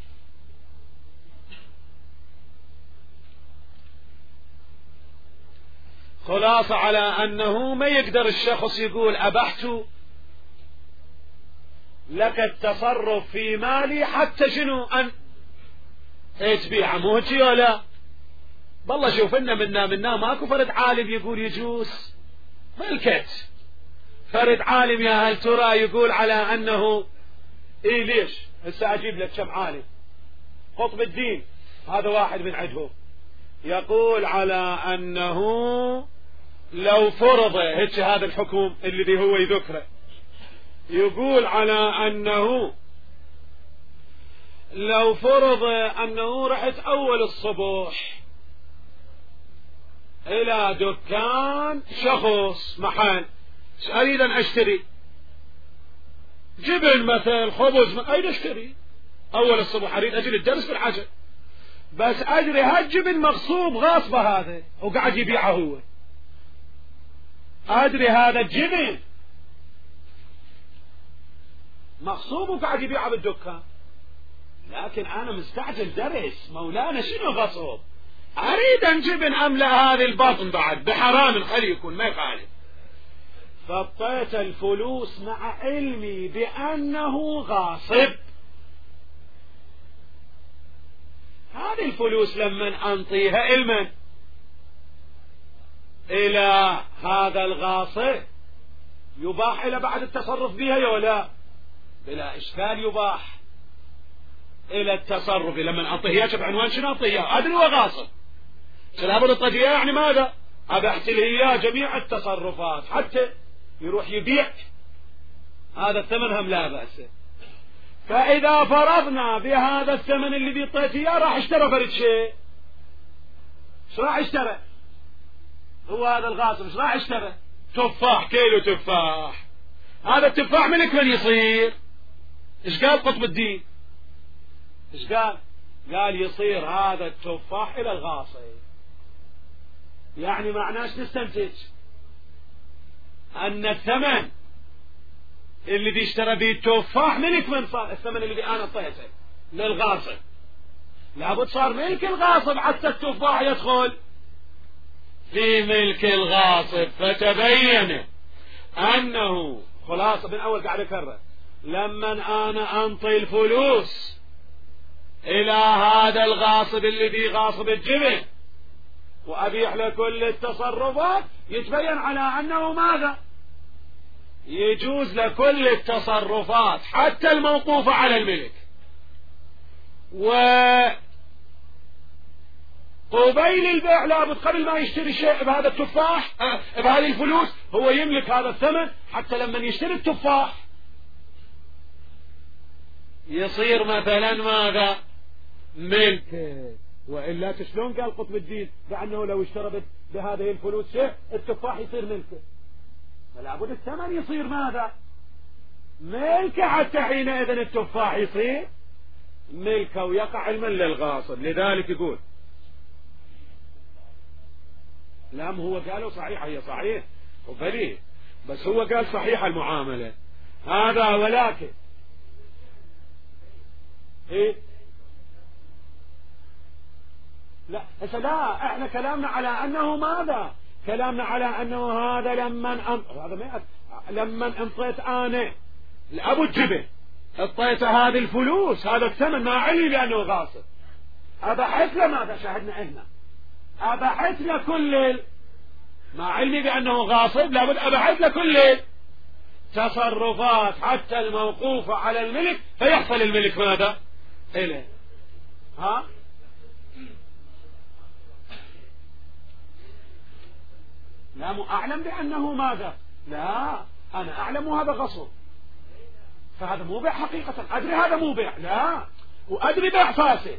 خلاصة على أنه ما يقدر الشخص يقول أبحت لك التصرف في مالي حتى شنو أن تبيعه، مو هيك ولا والله شوف لنا منا ماكو فرد عالم يقول يجوز ملكت، فرد عالم يا هل ترى يقول على أنه إيه ليش. هسه أجيب لك كم عالم. قطب الدين هذا واحد من عندهم يقول على أنه لو فرض هيك هذا الحكم الذي هو يذكره، يقول على أنه لو فرض أنه رحت أول الصبح إلى دكان شخص محل أريد أن أشتري جبن مثل خبز من أين أشتري؟ أول الصبح أريد أجل الدرس في الحاجة، بس أدري هالجبن مغصوب غاصبة هذا وقاعد يبيعه هو، أدري هذا الجبن مغصوب وقاعد يبيعه بالدكان، لكن أنا مستعجل درس مولانا شنو غصب، أريد أن جبن أملأ هذه البطن بعد بحرام خلي يكون ما يخالف، فاعطيت الفلوس مع علمي بأنه غاصب. هذه الفلوس لما أنطيها علما إلى هذا الغاصب يباح إلى بعد التصرف بها يا ولا بلا إشكال، يباح إلى التصرف لما أنطيها بعنوان شنو أنطيها أدري هو غاصب، سلابد الطجية يعني ماذا أبحت له إياه جميع التصرفات حتى يروح يبيع هذا الثمن هم لا بأس. فإذا فرضنا بهذا الثمن اللي بيطيت إياه راح اشترى فرد شيء، ايش راح اشترى هو هذا الغاصب، ايش راح اشترى تفاح، كيلو تفاح، هذا التفاح ملك من يصير، ايش قال قطب الدين، ايش قال يصير هذا التفاح إلى الغاصب، يعني معناش نستنتج أن الثمن اللي بيشترى به التفاح ملك من صار الثمن اللي أنا اعطيته للغاصب، لابد صار ملك الغاصب حتى التفاح يدخل في ملك الغاصب. فتبين أنه خلاص من أول قاعد أكرر لما أنا أنطي الفلوس إلى هذا الغاصب اللي بيه غاصب الجبن وأبيح له كل التصرفات، يتبين على أنه ماذا يجوز لكل التصرفات حتى الموقوفة على الملك. وقبيل البيع لابد قبل ما يشتري شيء بهذا التفاح بهذه الفلوس هو يملك هذا الثمن حتى لما يشتري التفاح يصير مثلا ماذا ملك. وإلا شلون قال قطب الدين بأنه لو اشترى بهذه الفلوس شيء التفاح يصير ملكه، فلا بد الثمن يصير ماذا ملكه حتى حينئذ التفاح يصير ملكه ويقع علما للغاصب. لذلك يقول لا هو قالوا صحيح، هي صحيح وبليه، بس هو قال صحيح المعاملة هذا، ولكن ايه لا احنا كلامنا على انه ماذا، كلامنا على انه هذا لما انطيت انا لابو الجبل اعطيته هذه الفلوس هذا الثمن ما علي بانه غاصب، ابحث له ماذا شاهدنا هنا، ابحث له كل مع علمي بأنه غاصب لابد أبعد لكل تصرفات حتى الموقوفة على الملك فيحصل الملك ماذا إليه. ها لا أعلم بأنه ماذا، لا أنا أعلم هذا غصب، فهذا مو بيع حقيقة، أدري هذا مو بيع، لا وأدري بيع فاسد،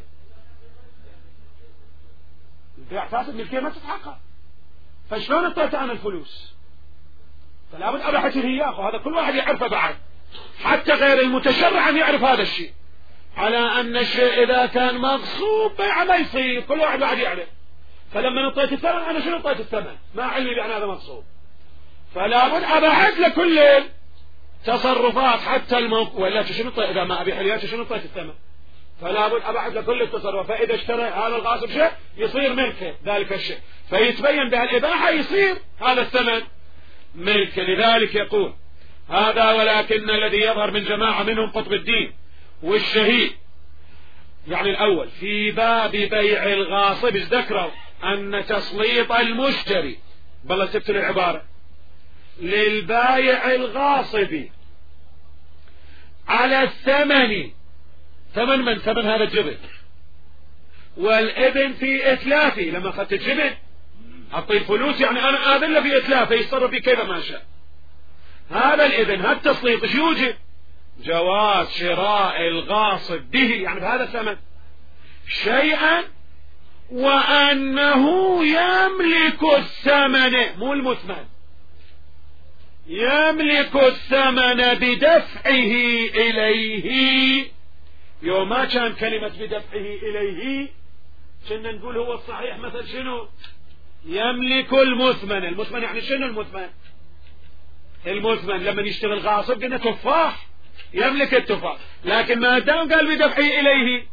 البيع فاسد ملكية ما تتحقق، فشلون اعطيت أنا الفلوس؟ فلا بد أبحث إياه، وهذا كل واحد يعرفه بعد، حتى غير المتشرع أن يعرف هذا الشيء، على أن الشيء إذا كان مغصوب بيع ما يصير، كل واحد بعد يعرف. فلما نطيت الثمن أنا شنو نطيت الثمن؟ ما علمي بأن هذا مغصوب، فلا بد أبحث لكل تصرفات حتى الموقف، ولا شنو إذا ما أبيح الياش شنو نطيت الثمن؟ فلا بد أبحث لكل التصرف، فإذا اشترى هذا الغاصب شيء يصير ملكه ذلك الشيء، فيتبين بهالإباحة يصير هذا الثمن ملك. لذلك يقول هذا ولكن الذي يظهر من جماعة منهم قطب الدين والشهيد، يعني الأول في باب بيع الغاصب ذكروا أن تسليط المشتري، بالله سبت العبارة، للبايع الغاصب على الثمن، ثمن من ثمن هذا الجبن، والابن في إتلافه، لما أخذت الجبن أعطي الفلوس يعني أنا آذن في إتلافه يتصرف فيه كيف ما شاء، هذا الابن هالتسليط ايش يوجب؟ جواز شراء الغاصب به يعني بهذا الثمن شيئا وأنه يملك الثمن، مو المثمن، يملك الثمن بدفعه إليه. يوم ما كان كلمة بدفعه إليه كنا نقول هو الصحيح مثل شنو؟ يملك المثمن. المثمن يعني شنو المثمن؟ المثمن لما يشتغل غاصب قلنا تفاح يملك التفاح، لكن ما دام قال بدفعه إليه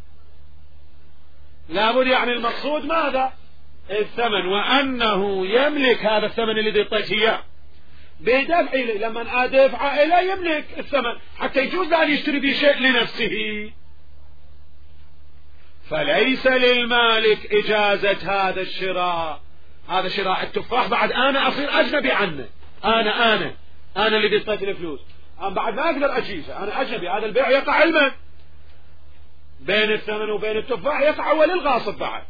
لابد يعني المقصود ماذا؟ الثمن، وأنه يملك هذا الثمن الذي اعطيته إياه بدفعه إليه، لما أدفع إليه يملك الثمن حتى يجوز أن يشتري به شيء لنفسه، فليس للمالك إجازة هذا الشراء، هذا شراء التفاح بعد أنا أصير أجنبي عنه، أنا اللي اعطيت الفلوس، أنا بعد ما أقدر أجيزه، أنا أجنبي، هذا البيع يقع علما بين الثمن وبين التفاح، يقع وللغاصب بعد.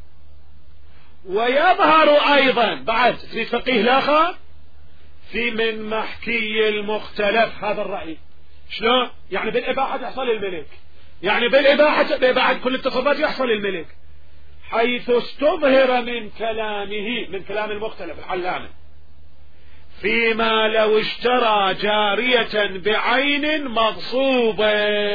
ويظهر أيضا بعد في فقيه الآخر في من محكي المختلف هذا الرأي، شلون؟ يعني بالإباحة يحصل الملك، يعني بالإباحة كل التصرفات يحصل الملك، حيث استظهر من كلامه، من كلام المختلف العلامة، فيما لو اشترى جارية بعين مغصوبة.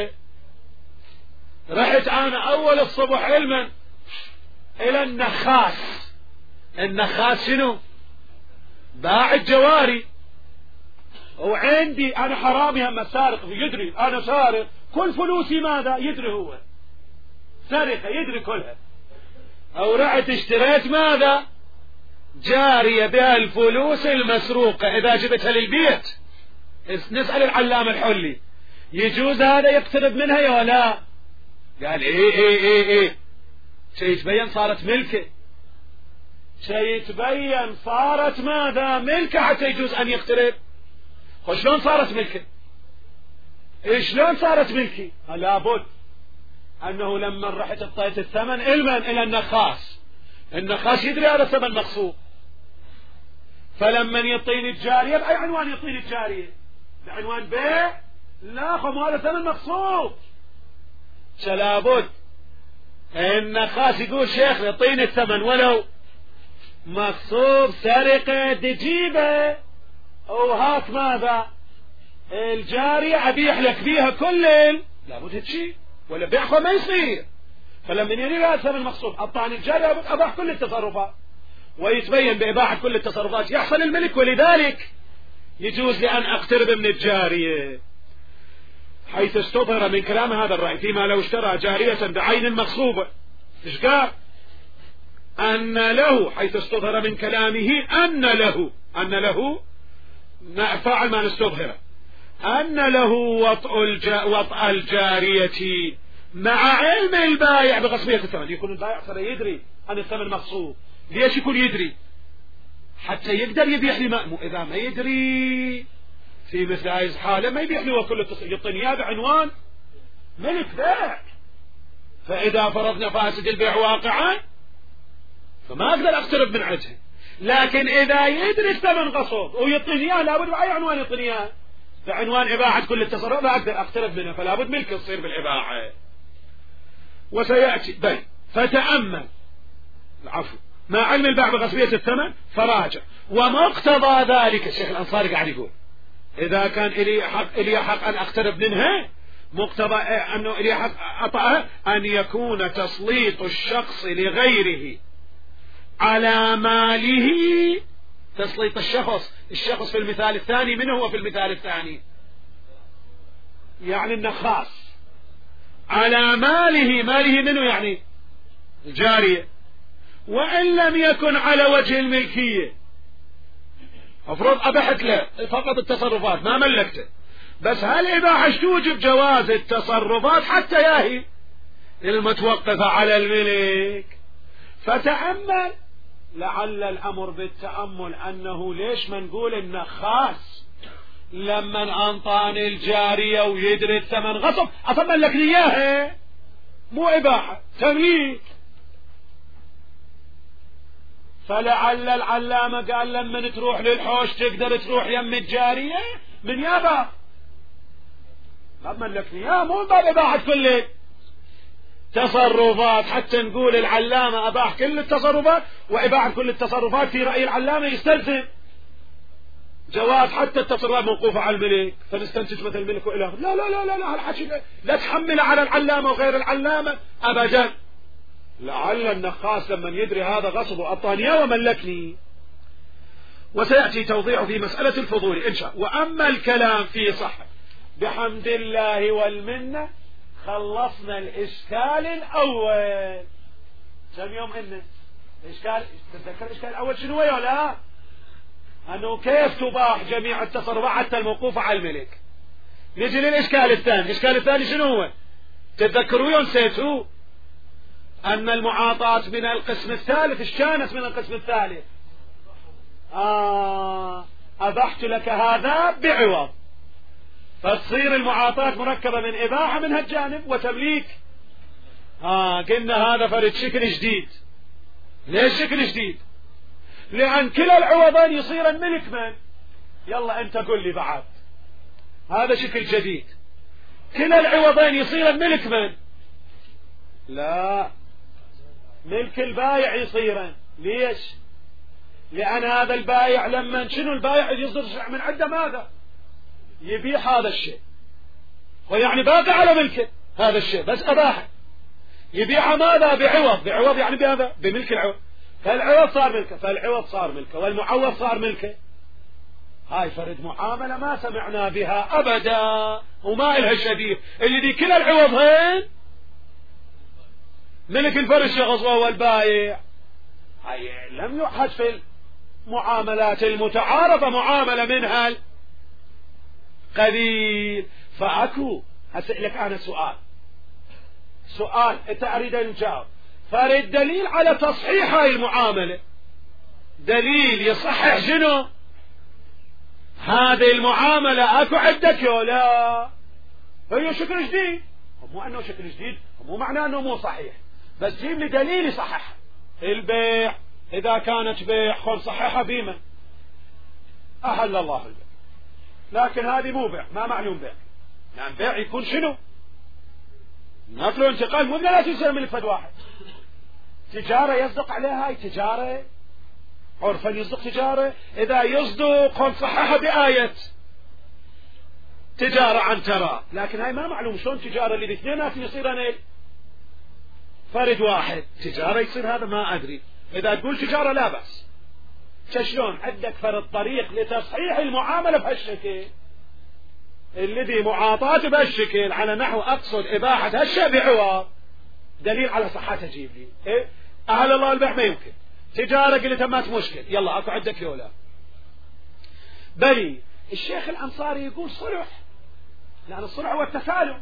رحت أنا أول الصبح علما إلى النخاس، النخاس شنو؟ باع الجواري، وعندي أنا حرامي هم سارق، يدري أنا سارق، كل فلوسي ماذا؟ يدري هو سرقة يدري كلها، أو رحت اشتريت ماذا؟ جارية بها الفلوس المسروقة، إذا جبتها للبيت نسأل العلامة الحلي يجوز هذا يقترب منها يا لا؟ قال إيه شيء يتبين صارت ملكه، شيء يتبين صارت ماذا؟ ملكه حتى يجوز أن يقترب. شلون صارت ملكه؟ شلون صارت ملكي؟ لابد أنه لما رحت اعطيت الثمن علما إلى النخاس، النخاس يدري هذا الثمن مقصود، فلما يعطيني الجارية بأي عنوان يعطيني الجارية؟ بعنوان بيع؟ لا خم هذا ثمن مقصود، لابد النخاس يقول شيخ يعطيني الثمن ولو مقصود سرقة تجيبه، وهاك ماذا؟ الجارية أبيح لك بيها كل لابد تشي، ولا بيعها ما يصير. فلما يريد هذا الثمن مقصود أعطاني الجارية لابد أباح كل التصرفات، ويتبين بإباحة كل التصرفات يحصل الملك، ولذلك يجوز لأن أقترب من الجارية، حيث استظهر من كلام هذا الرأي فيما لو اشترى جارية بعين مغصوبة. إيش قال؟ أن له، حيث استظهر من كلامه أن له فاعل ما نستظهر، أن له وطأ الجارية مع علم البائع بغصبية الثمن. يكون البائع صار يدري أن الثمن مغصوب، ليش يكون يدري؟ حتى يقدر يبيح لي مأمو. إذا ما يدري في مثل هذه الحالة ما يبيح لي وكل التصرف، يعطيني إياه بعنوان ملك بيع. فإذا فرضنا فاسد البيع واقعا فما أقدر أقترب من عده. لكن إذا يدري الثمن غصب ويعطيني إياه لابد بأي عنوان يعطيني إياه، بعنوان إباحة كل التصرف، لا أقدر أقترب منه، فلا بد ملك تصير بالإباحة. وسيأتي بل فتأمل العفو مع علم البيع بغصبية الثمن فراجع. ومقتضى ذلك الشيخ الأنصاري قاعد يقول إذا كان إلي حق أن أقترب منها، مقتضى أنه إلي حق أطأها أن يكون تسليط الشخص لغيره على ماله. تسليط الشخص في المثال الثاني، من هو في المثال الثاني؟ يعني النخاس على ماله منه يعني الجارية، وإن لم يكن على وجه الملكية. أفرض أبحت له فقط التصرفات ما ملكته، بس هل إباحة توجب جواز التصرفات حتى ياهي المتوقفة على الملك. فتأمل، لعل الأمر بالتأمل أنه ليش ما نقول النخاس لما أنطاني الجارية ويدري الثمن غصب أتملكني إياها، مو إباحة تمليك. فلعل العلامة قال لما تروح للحوش تقدر تروح يم الجارية من يابا ما تملكني إياها، مو باب إباحة كل تصرفات. حتى نقول العلامة أباح كل التصرفات، وإباحة كل التصرفات في رأي العلامة يستلزم جواز حتى التصرفات موقوفة على الملك، فنستنتج مثل الملك وإله. لا لا لا لا لا هالحكي لا تحمل على العلامة وغير العلامة أبدا. لعل النخاس لما يدري هذا غصب وأطانيا وملكني. وسيأتي توضيح في مسألة الفضول إن شاء. وأما الكلام في صحة بحمد الله والمنة خلصنا الإشكال الأول. كم يوم إنه إشكال، تتذكر الإشكال الأول شنو يا لا؟ أنه كيف تباح جميع التصرفات حتى الموقوفة على الملك. نجي للإشكال الثاني. الإشكال الثاني شنو هو؟ تتذكروا ونسيتوا أن المعاطاة من القسم الثالث. إيش كانت من القسم الثالث؟ أبحت لك هذا بعوض، فتصير المعاطاة مركبة من إباحة من هالجانب وتمليك. قلنا هذا فرد شكل جديد. ليش شكل جديد؟ لأن كلا العوضين يصير الملك من؟ يلا أنت قل لي بعد. هذا شكل جديد. كلا العوضين يصير الملك من؟ لا، ملك البايع يصير. ليش؟ لأن هذا البايع لما شنو البايع يصدر من عنده ماذا؟ يبيع هذا الشيء، ويعني باقي على ملكه هذا الشيء بس أباحه، يبيع ماذا؟ بعوض يعني بهذا بملك العوض. فالعوض صار ملكه، فالعوض صار ملكه، والمعوض صار ملكه. هاي فرد معاملة ما سمعنا بها أبدا وما إلها شبيه. اللي دي كلا العوضين ملك الفرد الشخص وهو البايع. هاي لم يحد في المعاملات المتعارفة معاملة منها قليل. فأكو أسألك أنا سؤال أنت أريد أن تجاوب. فرد دليل على تصحيح هاي المعاملة، دليل يصحح شنو هذه المعاملة. أكو عندك ولا هي شكل جديد؟ مو أنه شكل جديد مو معناه أنه مو صحيح، بس جيب لي دليل يصحح. البيع إذا كانت بيع خل صححها بما أحل الله البيع، لكن هذه مو بيع، ما معلوم بيع. يعني بيع يكون شنو؟ نقل وانتقال، مو لا تنسى ملك فد واحد. تجارة يصدق عليها، هاي تجارة عرفا يصدق تجارة. إذا يصدق خل صححها بآية تجارة عن ترى، لكن هاي ما معلوم شلون تجارة اللي الاثنين يصيران فرد واحد تجارة يصير. هذا ما أدري. إذا تقول تجارة لا بأس. شلون عندك فرد طريق لتصحيح المعاملة بهالشكل، الذي معاطاة بهالشكل على نحو أقصد إباحة هالشيء بعوض، دليل على صحته جيب لي. إيه؟ أهل الله البيع ما يمكن. تجارة قلت ما مشكل، يلا أكو عندك يولا. بلي الشيخ الأنصاري يقول صلح، لأن الصلح هو التسالم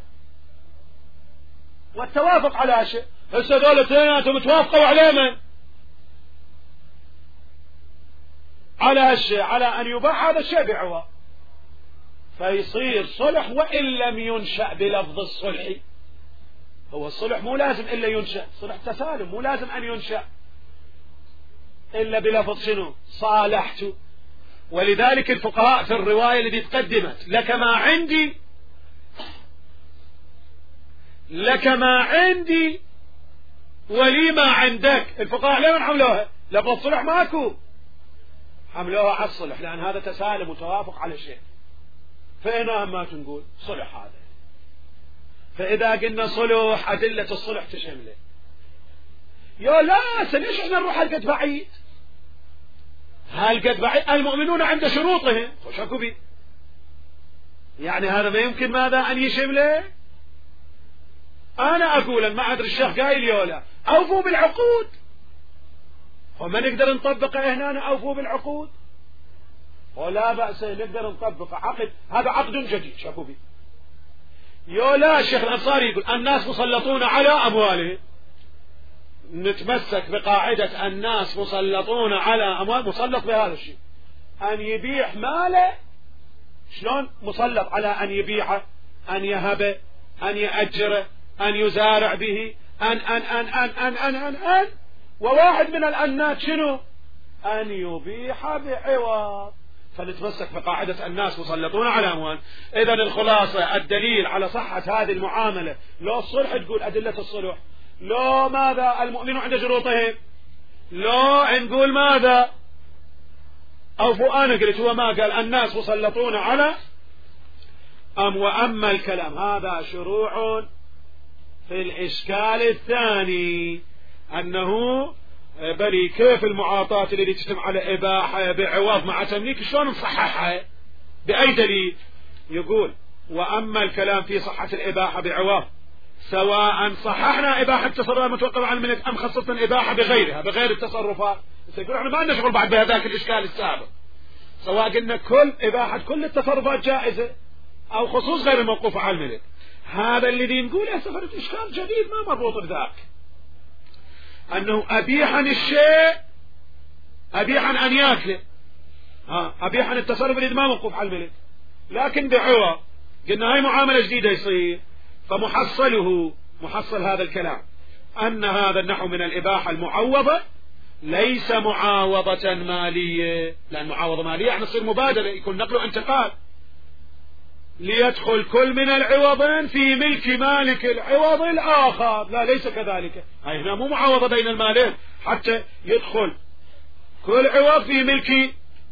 والتوافق على شيء. هسه دولتين أنتم متوافقوا عليه من؟ على هالشيء، على أن يباع هذا الشيء بعوض، فيصير صلح وإن لم ينشأ بلفظ الصلح. هو الصلح مو لازم إلا ينشأ، صلح تسالم مو لازم أن ينشأ إلا بلفظ شنو؟ صالحت. ولذلك الفقهاء في الرواية التي تقدمت لك ما عندي ولي ما عندك، الفقهاء لمن حملوها؟ لفظ الصلح ماكو، حملوها على الصلح، لأن هذا تسالم وتوافق على شيء. فهنا ما تنقول صلح هذا. فإذا قلنا صلح أدلة الصلح تشمله. يا لا ليش احنا نروح هالقد بعيد؟ هالقد بعيد المؤمنون عند شروطهم وشكوا بي، يعني هذا ما يمكن ماذا أن يشمله؟ أنا أقول ما أدري الشيخ قايل يولا أوفوا بالعقود، وما نقدر نطبقه هنا أوفوا بالعقود، ولا بأس نقدر نطبق عقد، هذا عقد جديد شكوا بي. يولا الشيخ الأنصاري يقول الناس مسلطون على أموالهم، نتمسك بقاعدة الناس مسلطون على أموال، مسلط بهذا الشيء أن يبيع ماله. شلون مسلط على أن يبيعه، أن يهبه، أن يأجره، أن يزارع به، أن وواحد من الأنات شنو؟ أن يبيح بعوض. فنتمسك بقاعدة الناس مسلطون على أموال. إذن الخلاصة الدليل على صحة هذه المعاملة لو الصلح تقول أدلة الصلح، لو ماذا المؤمنون عند شروطهم، لو نقول ماذا أو أنا قلت هو ما قال الناس مسلطون على وأما الكلام هذا شروع في الإشكال الثاني، أنه بلي كيف المعاطاة التي تتم على إباحة بعوض مع تمليك شلون نصححها بأي دليل؟ يقول وأما الكلام في صحة الإباحة بعوض سواء صححنا إباحة التصرفات المتوقفة عن الملك أم خصصنا إباحة بغيرها بغير التصرفات. يقول احنا ما نشغل بعد بهذاك الإشكال السابق، سواء قلنا كل إباحة كل التصرفات جائزة أو خصوص غير الموقوفة على الملك. هذا الذي نقوله سفرت إشكال جديد ما مربوط بذاك، أنه أبيحا الشيء أبيحا أن يأكله، أبيحا التصرف الذي ما موقوف على الملك، لكن بعوض قلنا هاي معاملة جديدة يصير. فمحصله محصل هذا الكلام أن هذا النحو من الإباحة المعوضة ليس معاوضة مالية، لأن معاوضة مالية يعني تصير مبادلة، يكون نقل انتقال، ليدخل كل من العوضين في ملك مالك العوض الآخر. لا ليس كذلك، هاي هنا مو معاوضة بين المالين حتى يدخل كل عوض في ملك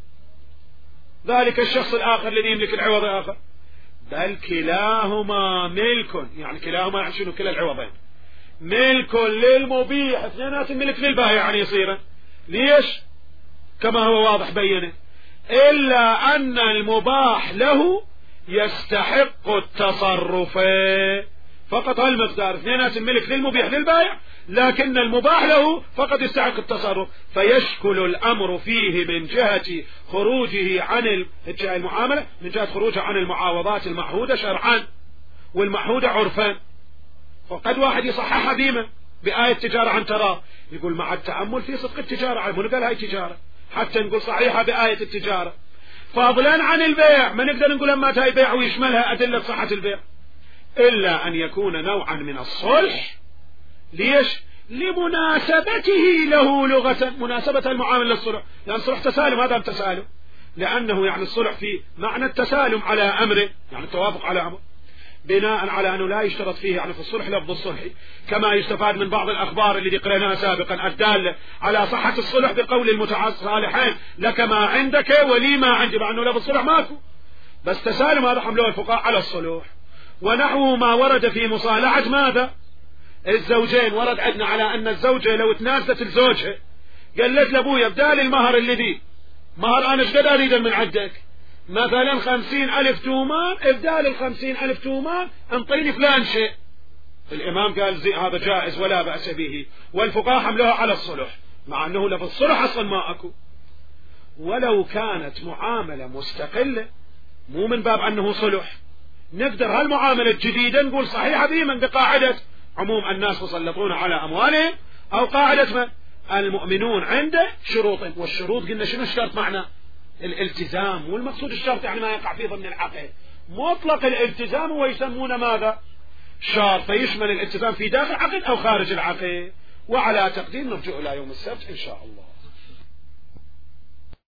ذلك الشخص الآخر الذي يملك العوض الآخر، بل كلاهما ملك، يعني كلاهما يعني شنو؟ كلا العوضين ملك للمبيح، اثنينات ملك للبائع يعني يصير. ليش؟ كما هو واضح بينه، إلا أن المباح له يستحق التصرف فقط، هالمقدار اثنينات الملك للمبيح للبائع، لكن المباح له فقط يستحق التصرف. فيشكل الأمر فيه من جهة خروجه عن المعاملة، من جهة خروجه عن المعاوضات المعهودة شرعا والمعهودة عرفا. وقد واحد يصححها ديما بآية تجارة عن تراه، يقول مع التأمل في صدق التجارة، من قال هاي تجارة حتى نقول صحيحة بآية التجارة، فضلا عن البيع ما نقدر نقول أما هاي بيع ويشملها أدلة صحة البيع، إلا أن يكون نوعا من الصلح. ليش؟ لمناسبته له لغة، مناسبة المعامل للصلح، لأن الصلح تسالم، هذا تسالم، لأنه يعني الصلح في معنى التسالم على أمره، يعني التوافق على أمره، بناء على أنه لا يشترط فيه يعني في الصلح لفظ الصلح، كما يستفاد من بعض الأخبار اللي قرأناها سابقا الدالة على صحة الصلح بقول المتصالحين لك ما عندك ولي ما عندي، مع أنه لفظ الصلح ماكو، بس تسالم هذا حمله الفقهاء على الصلح. ونحو ما ورد في مصالحة ماذا؟ الزوجين، ورد عندنا على أن الزوجة لو تنازلت لزوجها قالت لأبويا بدال المهر الذي مهر أنا شقد أريد من عندك، مثلا 50,000 تومان، بدال 50,000 تومان انطيني فلان شيء، الإمام قال هذا جائز ولا بأس به، والفقهاء حملوها على الصلح، مع أنه لفظ الصلح أصلا ما أكو. ولو كانت معاملة مستقلة مو من باب أنه صلح، نقدر هالمعاملة الجديدة نقول صحيحة بمن بقاعدة عموم الناس مسلطون على أموالهم، أو قاعدة من المؤمنون عنده شروط، والشروط قلنا شنو الشرط معنا؟ الالتزام، والمقصود الشرط يعني ما يقع فيه ضمن العقد. مطلق الالتزام هو يسمونه ماذا؟ شرط، فيشمل الالتزام في داخل العقد أو خارج العقد. وعلى تقديم نرجع إلى يوم السبت إن شاء الله.